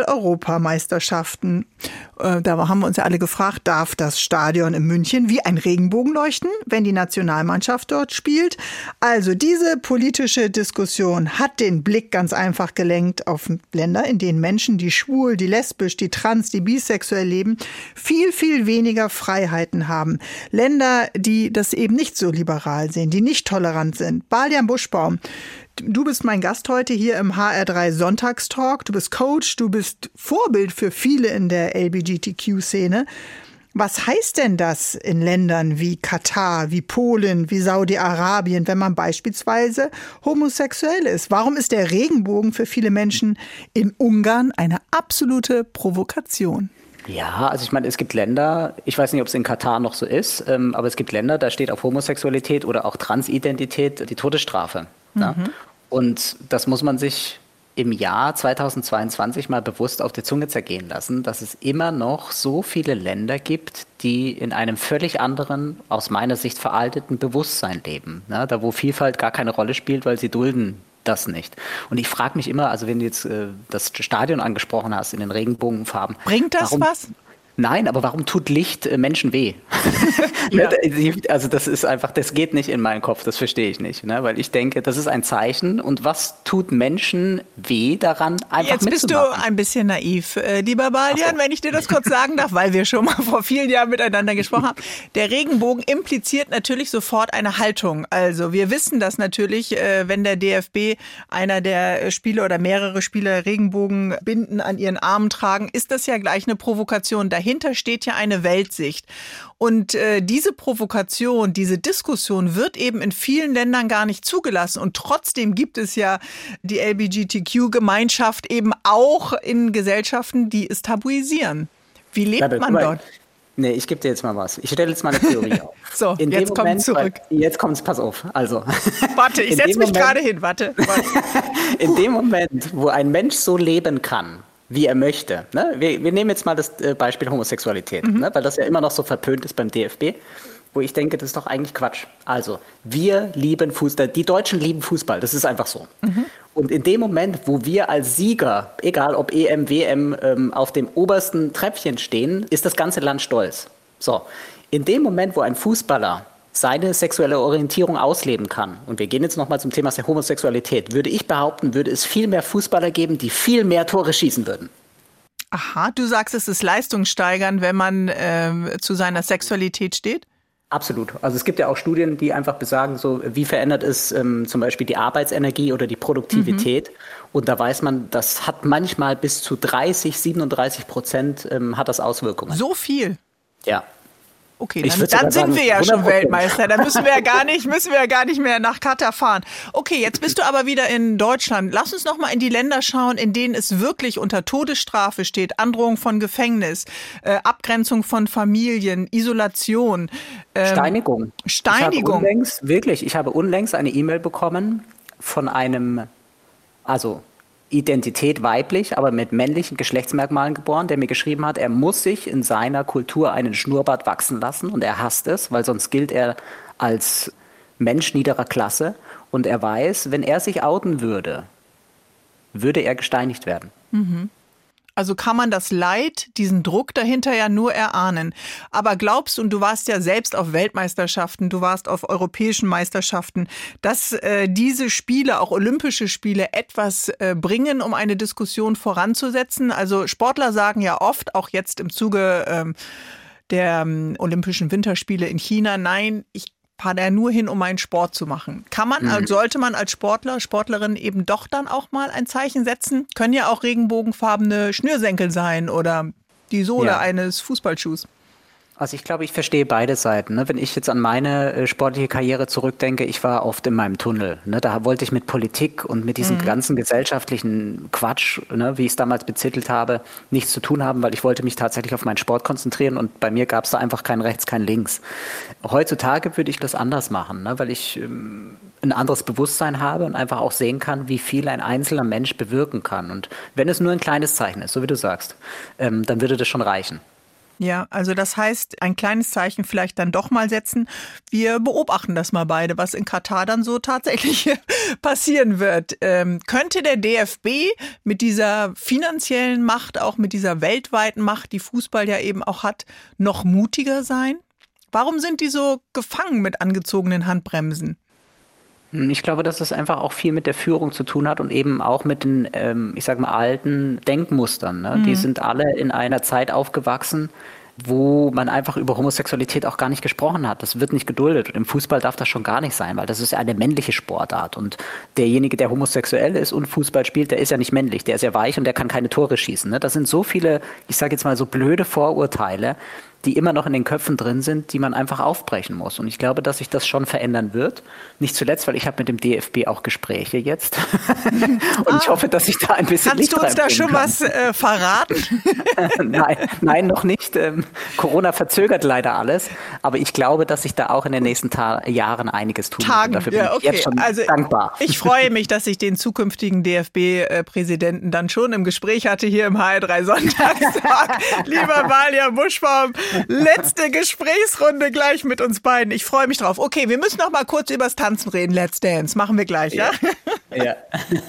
Fußball-Europameisterschaften. Äh, da haben wir uns ja alle gefragt, darf das Stadion in München wie ein Regenbogen leuchten, wenn die Nationalmannschaft dort spielt? Also diese politische Diskussion hat den Blick ganz einfach gelenkt auf Länder, in denen Menschen, die schwul, die lesbisch, die trans, die bisexuell leben, viel, viel weniger Freiheiten haben. Länder, die das eben nicht so liberal sehen, die nicht tolerant sind. Balian Buschbaum, du bist mein Gast heute hier im H R drei Sonntagstalk. Du bist Coach, du bist Vorbild für viele in der L G B T Q-Szene. Was heißt denn das in Ländern wie Katar, wie Polen, wie Saudi-Arabien, wenn man beispielsweise homosexuell ist? Warum ist der Regenbogen für viele Menschen in Ungarn eine absolute Provokation? Ja, also ich meine, es gibt Länder, ich weiß nicht, ob es in Katar noch so ist, ähm, aber es gibt Länder, da steht auf Homosexualität oder auch Transidentität die Todesstrafe. Mhm. Ja? Und das muss man sich im Jahr zweitausendzweiundzwanzig mal bewusst auf die Zunge zergehen lassen, dass es immer noch so viele Länder gibt, die in einem völlig anderen, aus meiner Sicht veralteten Bewusstsein leben. Ne? Da wo Vielfalt gar keine Rolle spielt, weil sie dulden das nicht. Und ich frage mich immer, also wenn du jetzt äh, das Stadion angesprochen hast in den Regenbogenfarben. Bringt das warum, was? Nein, aber warum tut Licht äh, Menschen weh? Ja. Also das ist einfach, das geht nicht in meinen Kopf, das verstehe ich nicht. Ne? Weil ich denke, das ist ein Zeichen und was tut Menschen weh daran, einfach Jetzt bist mitzumachen? du ein bisschen naiv, äh, lieber Balian, wenn ich dir das kurz sagen darf, weil wir schon mal vor vielen Jahren miteinander gesprochen haben. Der Regenbogen impliziert natürlich sofort eine Haltung. Also wir wissen das natürlich, äh, wenn der D F B einer der Spieler oder mehrere Spieler Regenbogenbinden an ihren Armen tragen, ist das ja gleich eine Provokation. Dahinter steht ja eine Weltsicht. Und äh, diese Provokation, diese Diskussion wird eben in vielen Ländern gar nicht zugelassen. Und trotzdem gibt es ja die L G B T Q-Gemeinschaft eben auch in Gesellschaften, die es tabuisieren. Wie lebt Bärbel, man dort? Nee, ich gebe dir jetzt mal was. Ich stelle jetzt mal eine Theorie auf. So, in jetzt kommt zurück. Jetzt kommt es, pass auf. Also. Warte, ich setze mich gerade hin. Warte. warte. In dem Moment, wo ein Mensch so leben kann, wie er möchte. Ne? Wir, wir nehmen jetzt mal das Beispiel Homosexualität, mhm. ne? Weil das ja immer noch so verpönt ist beim D F B, wo ich denke, das ist doch eigentlich Quatsch. Also, wir lieben Fußball, die Deutschen lieben Fußball, das ist einfach so. Mhm. Und in dem Moment, wo wir als Sieger, egal ob E M, W M, ähm, auf dem obersten Treppchen stehen, ist das ganze Land stolz. So, in dem Moment, wo ein Fußballer seine sexuelle Orientierung ausleben kann, und wir gehen jetzt nochmal zum Thema der Homosexualität, würde ich behaupten, würde es viel mehr Fußballer geben, die viel mehr Tore schießen würden. Aha, du sagst, es ist leistungssteigernd, wenn man äh, zu seiner Sexualität steht? Absolut. Also es gibt ja auch Studien, die einfach besagen, so wie verändert es ähm, zum Beispiel die Arbeitsenergie oder die Produktivität. Mhm. Und da weiß man, das hat manchmal bis zu dreißig, siebenunddreißig Prozent ähm, hat das Auswirkungen. So viel? Ja. Okay, dann, dann sind sagen, wir ja schon Weltmeister. Da müssen wir ja gar nicht, müssen wir ja gar nicht mehr nach Katar fahren. Okay, jetzt bist du aber wieder in Deutschland. Lass uns noch mal in die Länder schauen, in denen es wirklich unter Todesstrafe steht, Androhung von Gefängnis, äh, Abgrenzung von Familien, Isolation, ähm, Steinigung. Steinigung. Ich habe unlängst, wirklich, ich habe unlängst eine E-Mail bekommen von einem, also Identität weiblich, aber mit männlichen Geschlechtsmerkmalen geboren, der mir geschrieben hat, er muss sich in seiner Kultur einen Schnurrbart wachsen lassen und er hasst es, weil sonst gilt er als Mensch niederer Klasse und er weiß, wenn er sich outen würde, würde er gesteinigt werden. Mhm. Also kann man das Leid, diesen Druck dahinter ja nur erahnen. Aber glaubst du, und du warst ja selbst auf Weltmeisterschaften, du warst auf europäischen Meisterschaften, dass äh, diese Spiele, auch Olympische Spiele, etwas äh, bringen, um eine Diskussion voranzusetzen? Also Sportler sagen ja oft, auch jetzt im Zuge ähm, der ähm, Olympischen Winterspiele in China, nein, ich fahre da nur hin, um meinen Sport zu machen. Kann man, mhm. sollte man als Sportler, Sportlerin eben doch dann auch mal ein Zeichen setzen? Können ja auch regenbogenfarbene Schnürsenkel sein oder die Sohle ja. eines Fußballschuhs. Also ich glaube, ich verstehe beide Seiten. Ne? Wenn ich jetzt an meine äh, sportliche Karriere zurückdenke, ich war oft in meinem Tunnel. Ne? Da wollte ich mit Politik und mit diesem mhm. ganzen gesellschaftlichen Quatsch, ne, wie ich es damals betitelt habe, nichts zu tun haben, weil ich wollte mich tatsächlich auf meinen Sport konzentrieren und bei mir gab es da einfach kein Rechts, kein Links. Heutzutage würde ich das anders machen, ne? Weil ich ähm, ein anderes Bewusstsein habe und einfach auch sehen kann, wie viel ein einzelner Mensch bewirken kann. Und wenn es nur ein kleines Zeichen ist, so wie du sagst, ähm, dann würde das schon reichen. Ja, also das heißt, ein kleines Zeichen vielleicht dann doch mal setzen. Wir beobachten das mal beide, was in Katar dann so tatsächlich passieren wird. Ähm, könnte der D F B mit dieser finanziellen Macht, auch mit dieser weltweiten Macht, die Fußball ja eben auch hat, noch mutiger sein? Warum sind die so gefangen mit angezogenen Handbremsen? Ich glaube, dass es einfach auch viel mit der Führung zu tun hat und eben auch mit den, ähm, ich sag mal, alten Denkmustern. Ne? Mhm. Die sind alle in einer Zeit aufgewachsen, wo man einfach über Homosexualität auch gar nicht gesprochen hat. Das wird nicht geduldet. Und im Fußball darf das schon gar nicht sein, weil das ist ja eine männliche Sportart. Und derjenige, der homosexuell ist und Fußball spielt, der ist ja nicht männlich. Der ist ja weich und der kann keine Tore schießen. Ne? Das sind so viele, ich sage jetzt mal so blöde Vorurteile, die immer noch in den Köpfen drin sind, die man einfach aufbrechen muss. Und ich glaube, dass sich das schon verändern wird. Nicht zuletzt, weil ich habe mit dem D F B auch Gespräche jetzt. Und ah, ich hoffe, dass ich da ein bisschen Licht reinbringen kann. Kannst du uns da schon was äh, verraten? nein, nein, noch nicht. Ähm, Corona verzögert leider alles. Aber ich glaube, dass sich da auch in den nächsten Ta- Jahren einiges tun Tagen. wird. Dafür bin ja, okay. ich jetzt schon also, dankbar. Ich freue mich, dass ich den zukünftigen D F B-Präsidenten dann schon im Gespräch hatte hier im H R drei Sonntagstag. Lieber Balian Buschbaum, letzte Gesprächsrunde gleich mit uns beiden. Ich freue mich drauf. Okay, wir müssen noch mal kurz übers Tanzen reden. Let's Dance. Machen wir gleich, ja? Ja. ja.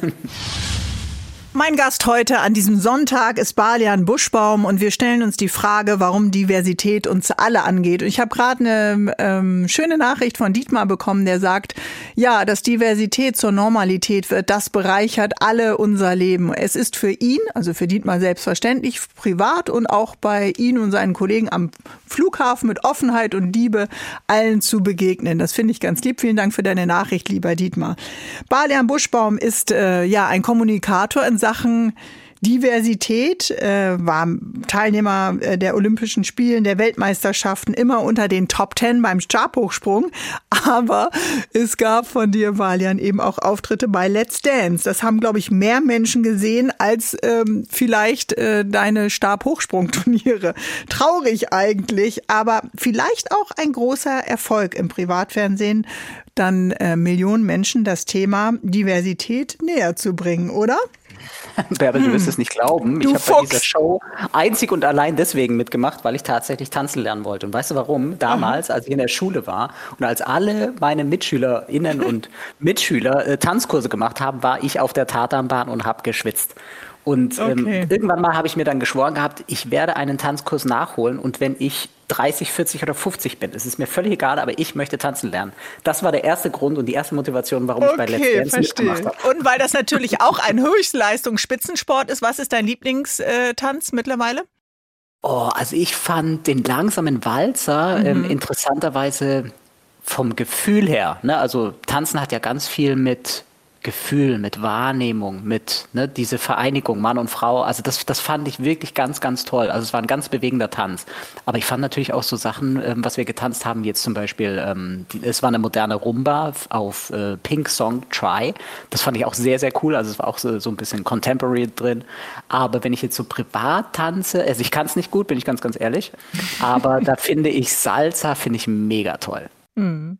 Mein Gast heute an diesem Sonntag ist Balian Buschbaum und wir stellen uns die Frage, warum Diversität uns alle angeht. Und ich habe gerade eine ähm, schöne Nachricht von Dietmar bekommen, der sagt, ja, dass Diversität zur Normalität wird, das bereichert alle unser Leben. Es ist für ihn, also für Dietmar selbstverständlich, privat und auch bei ihn und seinen Kollegen am Flughafen mit Offenheit und Liebe allen zu begegnen. Das finde ich ganz lieb. Vielen Dank für deine Nachricht, lieber Dietmar. Balian Buschbaum ist äh, ja ein Kommunikator in Sachen Diversität, äh, war Teilnehmer äh, der Olympischen Spielen, der Weltmeisterschaften, immer unter den Top Ten beim Stabhochsprung. Aber es gab von dir, Balian, eben auch Auftritte bei Let's Dance. Das haben, glaube ich, mehr Menschen gesehen als ähm, vielleicht äh, deine Stabhochsprungturniere. Traurig eigentlich, aber vielleicht auch ein großer Erfolg im Privatfernsehen, dann äh, Millionen Menschen das Thema Diversität näher zu bringen, oder? Bärbel, du wirst es nicht glauben. Du ich habe bei dieser Fuchs. Show einzig und allein deswegen mitgemacht, weil ich tatsächlich tanzen lernen wollte. Und weißt du warum? Damals, als ich in der Schule war und als alle meine MitschülerInnen und Mitschüler äh, Tanzkurse gemacht haben, war ich auf der Tatanbahn und habe geschwitzt. Und ähm, Okay. irgendwann mal habe ich mir dann geschworen gehabt, ich werde einen Tanzkurs nachholen und wenn ich dreißig, vierzig oder fünfzig bin, es ist mir völlig egal, aber ich möchte tanzen lernen. Das war der erste Grund und die erste Motivation, warum ich bei Let's Okay, Dance verstehe. mitgemacht habe. Und weil das natürlich auch ein Höchstleistungsspitzensport ist, was ist dein Lieblingstanz mittlerweile? Oh, also ich fand den langsamen Walzer Mhm. ähm, interessanterweise vom Gefühl her, ne? Also Tanzen hat ja ganz viel mit Gefühl, mit Wahrnehmung, mit ne, diese Vereinigung Mann und Frau. Also das, das fand ich wirklich ganz, ganz toll. Also es war ein ganz bewegender Tanz. Aber ich fand natürlich auch so Sachen, ähm, was wir getanzt haben, jetzt zum Beispiel, ähm, die, es war eine moderne Rumba auf äh, Pink Song Try. Das fand ich auch sehr, sehr cool. Also es war auch so, so ein bisschen Contemporary drin. Aber wenn ich jetzt so privat tanze, also ich kann es nicht gut, bin ich ganz, ganz ehrlich. Aber da finde ich Salsa, finde ich mega toll. Mhm.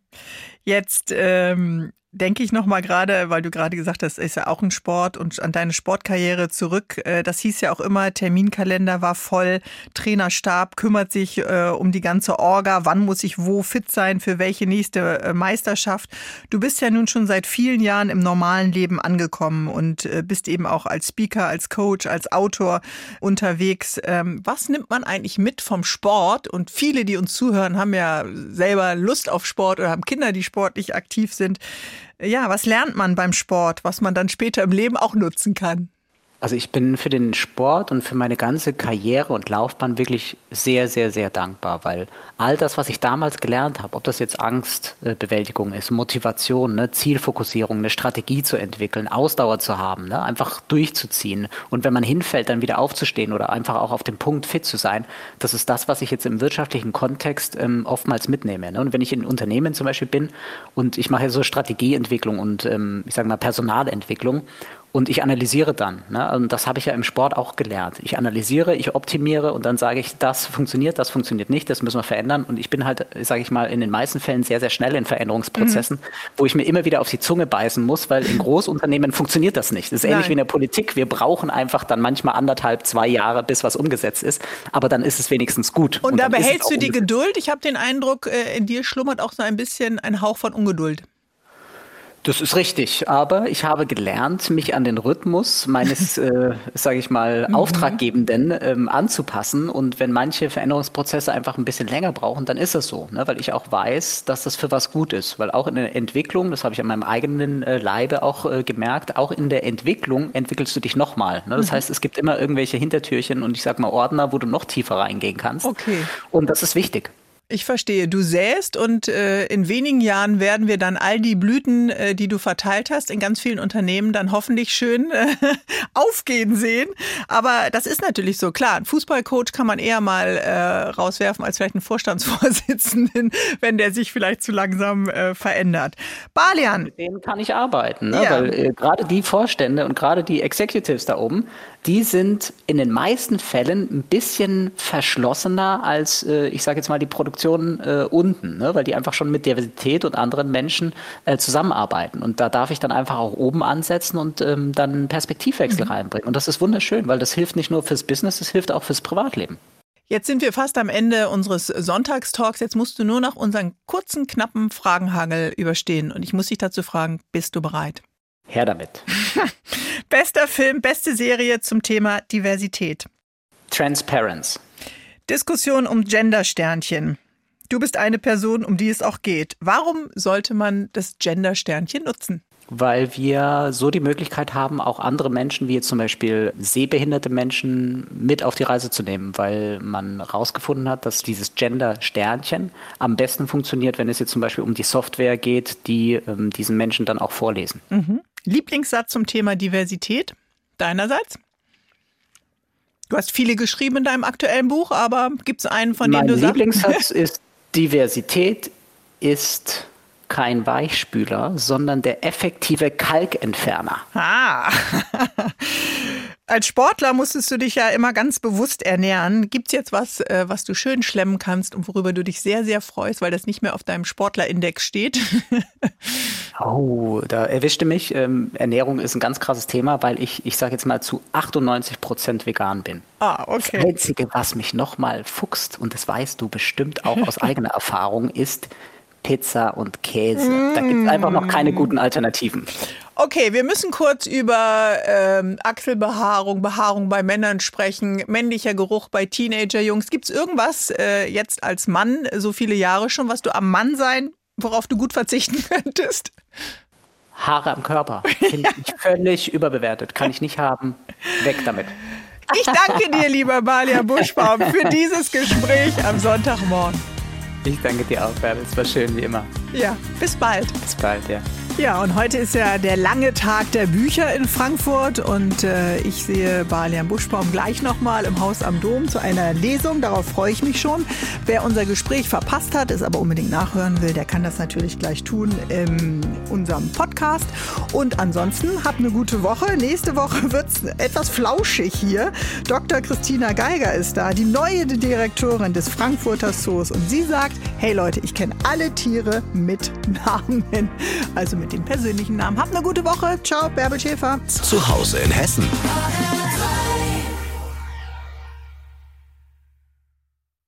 Jetzt ähm, denke ich noch mal gerade, weil du gerade gesagt hast, ist ja auch ein Sport und an deine Sportkarriere zurück. Äh, Das hieß ja auch immer, Terminkalender war voll, Trainerstab kümmert sich äh, um die ganze Orga, wann muss ich wo fit sein, für welche nächste äh, Meisterschaft. Du bist ja nun schon seit vielen Jahren im normalen Leben angekommen und äh, bist eben auch als Speaker, als Coach, als Autor unterwegs. Ähm, Was nimmt man eigentlich mit vom Sport? Und viele, die uns zuhören, haben ja selber Lust auf Sport oder haben Kinder, die sportlich aktiv sind. Ja, was lernt man beim Sport, was man dann später im Leben auch nutzen kann? Also ich bin für den Sport und für meine ganze Karriere und Laufbahn wirklich sehr, sehr, sehr dankbar, weil all das, was ich damals gelernt habe, ob das jetzt Angstbewältigung ist, Motivation, ne, Zielfokussierung, eine Strategie zu entwickeln, Ausdauer zu haben, ne, einfach durchzuziehen und wenn man hinfällt, dann wieder aufzustehen oder einfach auch auf dem Punkt fit zu sein, das ist das, was ich jetzt im wirtschaftlichen Kontext ähm, oftmals mitnehme. Ne? Und wenn ich in Unternehmen zum Beispiel bin und ich mache so Strategieentwicklung und ähm, ich sage mal Personalentwicklung, Und ich analysiere dann. Ne? Und das habe ich ja im Sport auch gelernt. Ich analysiere, ich optimiere und dann sage ich, das funktioniert, das funktioniert nicht, das müssen wir verändern. Und ich bin halt, sage ich mal, in den meisten Fällen sehr, sehr schnell in Veränderungsprozessen, mhm. wo ich mir immer wieder auf die Zunge beißen muss, weil in Großunternehmen funktioniert das nicht. Das ist ähnlich Nein. wie in der Politik. Wir brauchen einfach dann manchmal anderthalb, zwei Jahre, bis was umgesetzt ist. Aber dann ist es wenigstens gut. Und, und da behältst du die Geduld? Ich habe den Eindruck, in dir schlummert auch so ein bisschen ein Hauch von Ungeduld. Das ist richtig, aber ich habe gelernt, mich an den Rhythmus meines, äh, sage ich mal, mhm. Auftraggebenden ähm, anzupassen. Und wenn manche Veränderungsprozesse einfach ein bisschen länger brauchen, dann ist das so, ne? Weil ich auch weiß, dass das für was gut ist. Weil auch in der Entwicklung, das habe ich an meinem eigenen äh, Leibe auch äh, gemerkt, auch in der Entwicklung entwickelst du dich nochmal. Ne? Das mhm. heißt, es gibt immer irgendwelche Hintertürchen und ich sag mal Ordner, wo du noch tiefer reingehen kannst. Okay. Und das ist wichtig. Ich verstehe. Du säst und äh, in wenigen Jahren werden wir dann all die Blüten, äh, die du verteilt hast, in ganz vielen Unternehmen dann hoffentlich schön äh, aufgehen sehen. Aber das ist natürlich so. Klar, ein Fußballcoach kann man eher mal äh, rauswerfen als vielleicht einen Vorstandsvorsitzenden, wenn der sich vielleicht zu langsam äh, verändert. Balian. Mit denen kann ich arbeiten, ne? Ja. Weil äh, gerade die Vorstände und gerade die Executives da oben, die sind in den meisten Fällen ein bisschen verschlossener als, äh, ich sage jetzt mal, die Produktion äh, unten, ne? Weil die einfach schon mit Diversität und anderen Menschen äh, zusammenarbeiten. Und da darf ich dann einfach auch oben ansetzen und ähm, dann einen Perspektivwechsel mhm. reinbringen. Und das ist wunderschön, weil das hilft nicht nur fürs Business, das hilft auch fürs Privatleben. Jetzt sind wir fast am Ende unseres Sonntagstalks. Jetzt musst du nur noch unseren kurzen, knappen Fragenhagel überstehen. Und ich muss dich dazu fragen, bist du bereit? Her damit. Bester Film, beste Serie zum Thema Diversität. Transparency. Diskussion um Gender-Sternchen. Du bist eine Person, um die es auch geht. Warum sollte man das Gender-Sternchen nutzen? Weil wir so die Möglichkeit haben, auch andere Menschen, wie jetzt zum Beispiel sehbehinderte Menschen, mit auf die Reise zu nehmen, weil man herausgefunden hat, dass dieses Gender-Sternchen am besten funktioniert, wenn es jetzt zum Beispiel um die Software geht, die ähm, diesen Menschen dann auch vorlesen. Mhm. Lieblingssatz zum Thema Diversität deinerseits? Du hast viele geschrieben in deinem aktuellen Buch, aber gibt es einen, von mein denen du sagst? Mein Lieblingssatz ist, Diversität ist kein Weichspüler, sondern der effektive Kalkentferner. Ah, als Sportler musstest du dich ja immer ganz bewusst ernähren. Gibt es jetzt was, was du schön schlemmen kannst und worüber du dich sehr, sehr freust, weil das nicht mehr auf deinem Sportlerindex steht? Oh, da erwischte mich. Ähm, Ernährung ist ein ganz krasses Thema, weil ich, ich sage jetzt mal, zu achtundneunzig Prozent vegan bin. Ah, okay. Das Einzige, was mich nochmal fuchst, und das weißt du bestimmt auch aus eigener Erfahrung, ist Pizza und Käse. Da gibt es einfach noch keine guten Alternativen. Okay, wir müssen kurz über ähm, Achselbehaarung, Behaarung bei Männern sprechen, männlicher Geruch bei Teenager-Jungs. Gibt es irgendwas äh, jetzt als Mann, so viele Jahre schon, was du am Mann sein, worauf du gut verzichten könntest? Haare am Körper. Finde ich völlig überbewertet. Kann ich nicht haben. Weg damit. Ich danke dir, lieber Balian Buschbaum, für dieses Gespräch am Sonntagmorgen. Ich danke dir auch, Bärbel. Es war schön wie immer. Ja, bis bald. Bis bald, ja. Ja, und heute ist ja der lange Tag der Bücher in Frankfurt und äh, ich sehe Balian Buschbaum gleich nochmal im Haus am Dom zu einer Lesung. Darauf freue ich mich schon. Wer unser Gespräch verpasst hat, es aber unbedingt nachhören will, der kann das natürlich gleich tun in unserem Podcast. Und ansonsten habt eine gute Woche. Nächste Woche wird es etwas flauschig hier. Doktor Christina Geiger ist da, die neue Direktorin des Frankfurter Zoos. Und sie sagt, hey Leute, ich kenne alle Tiere mit Namen, also mit den persönlichen Namen. Habt eine gute Woche. Ciao, Bärbel Schäfer. Zu Hause in Hessen.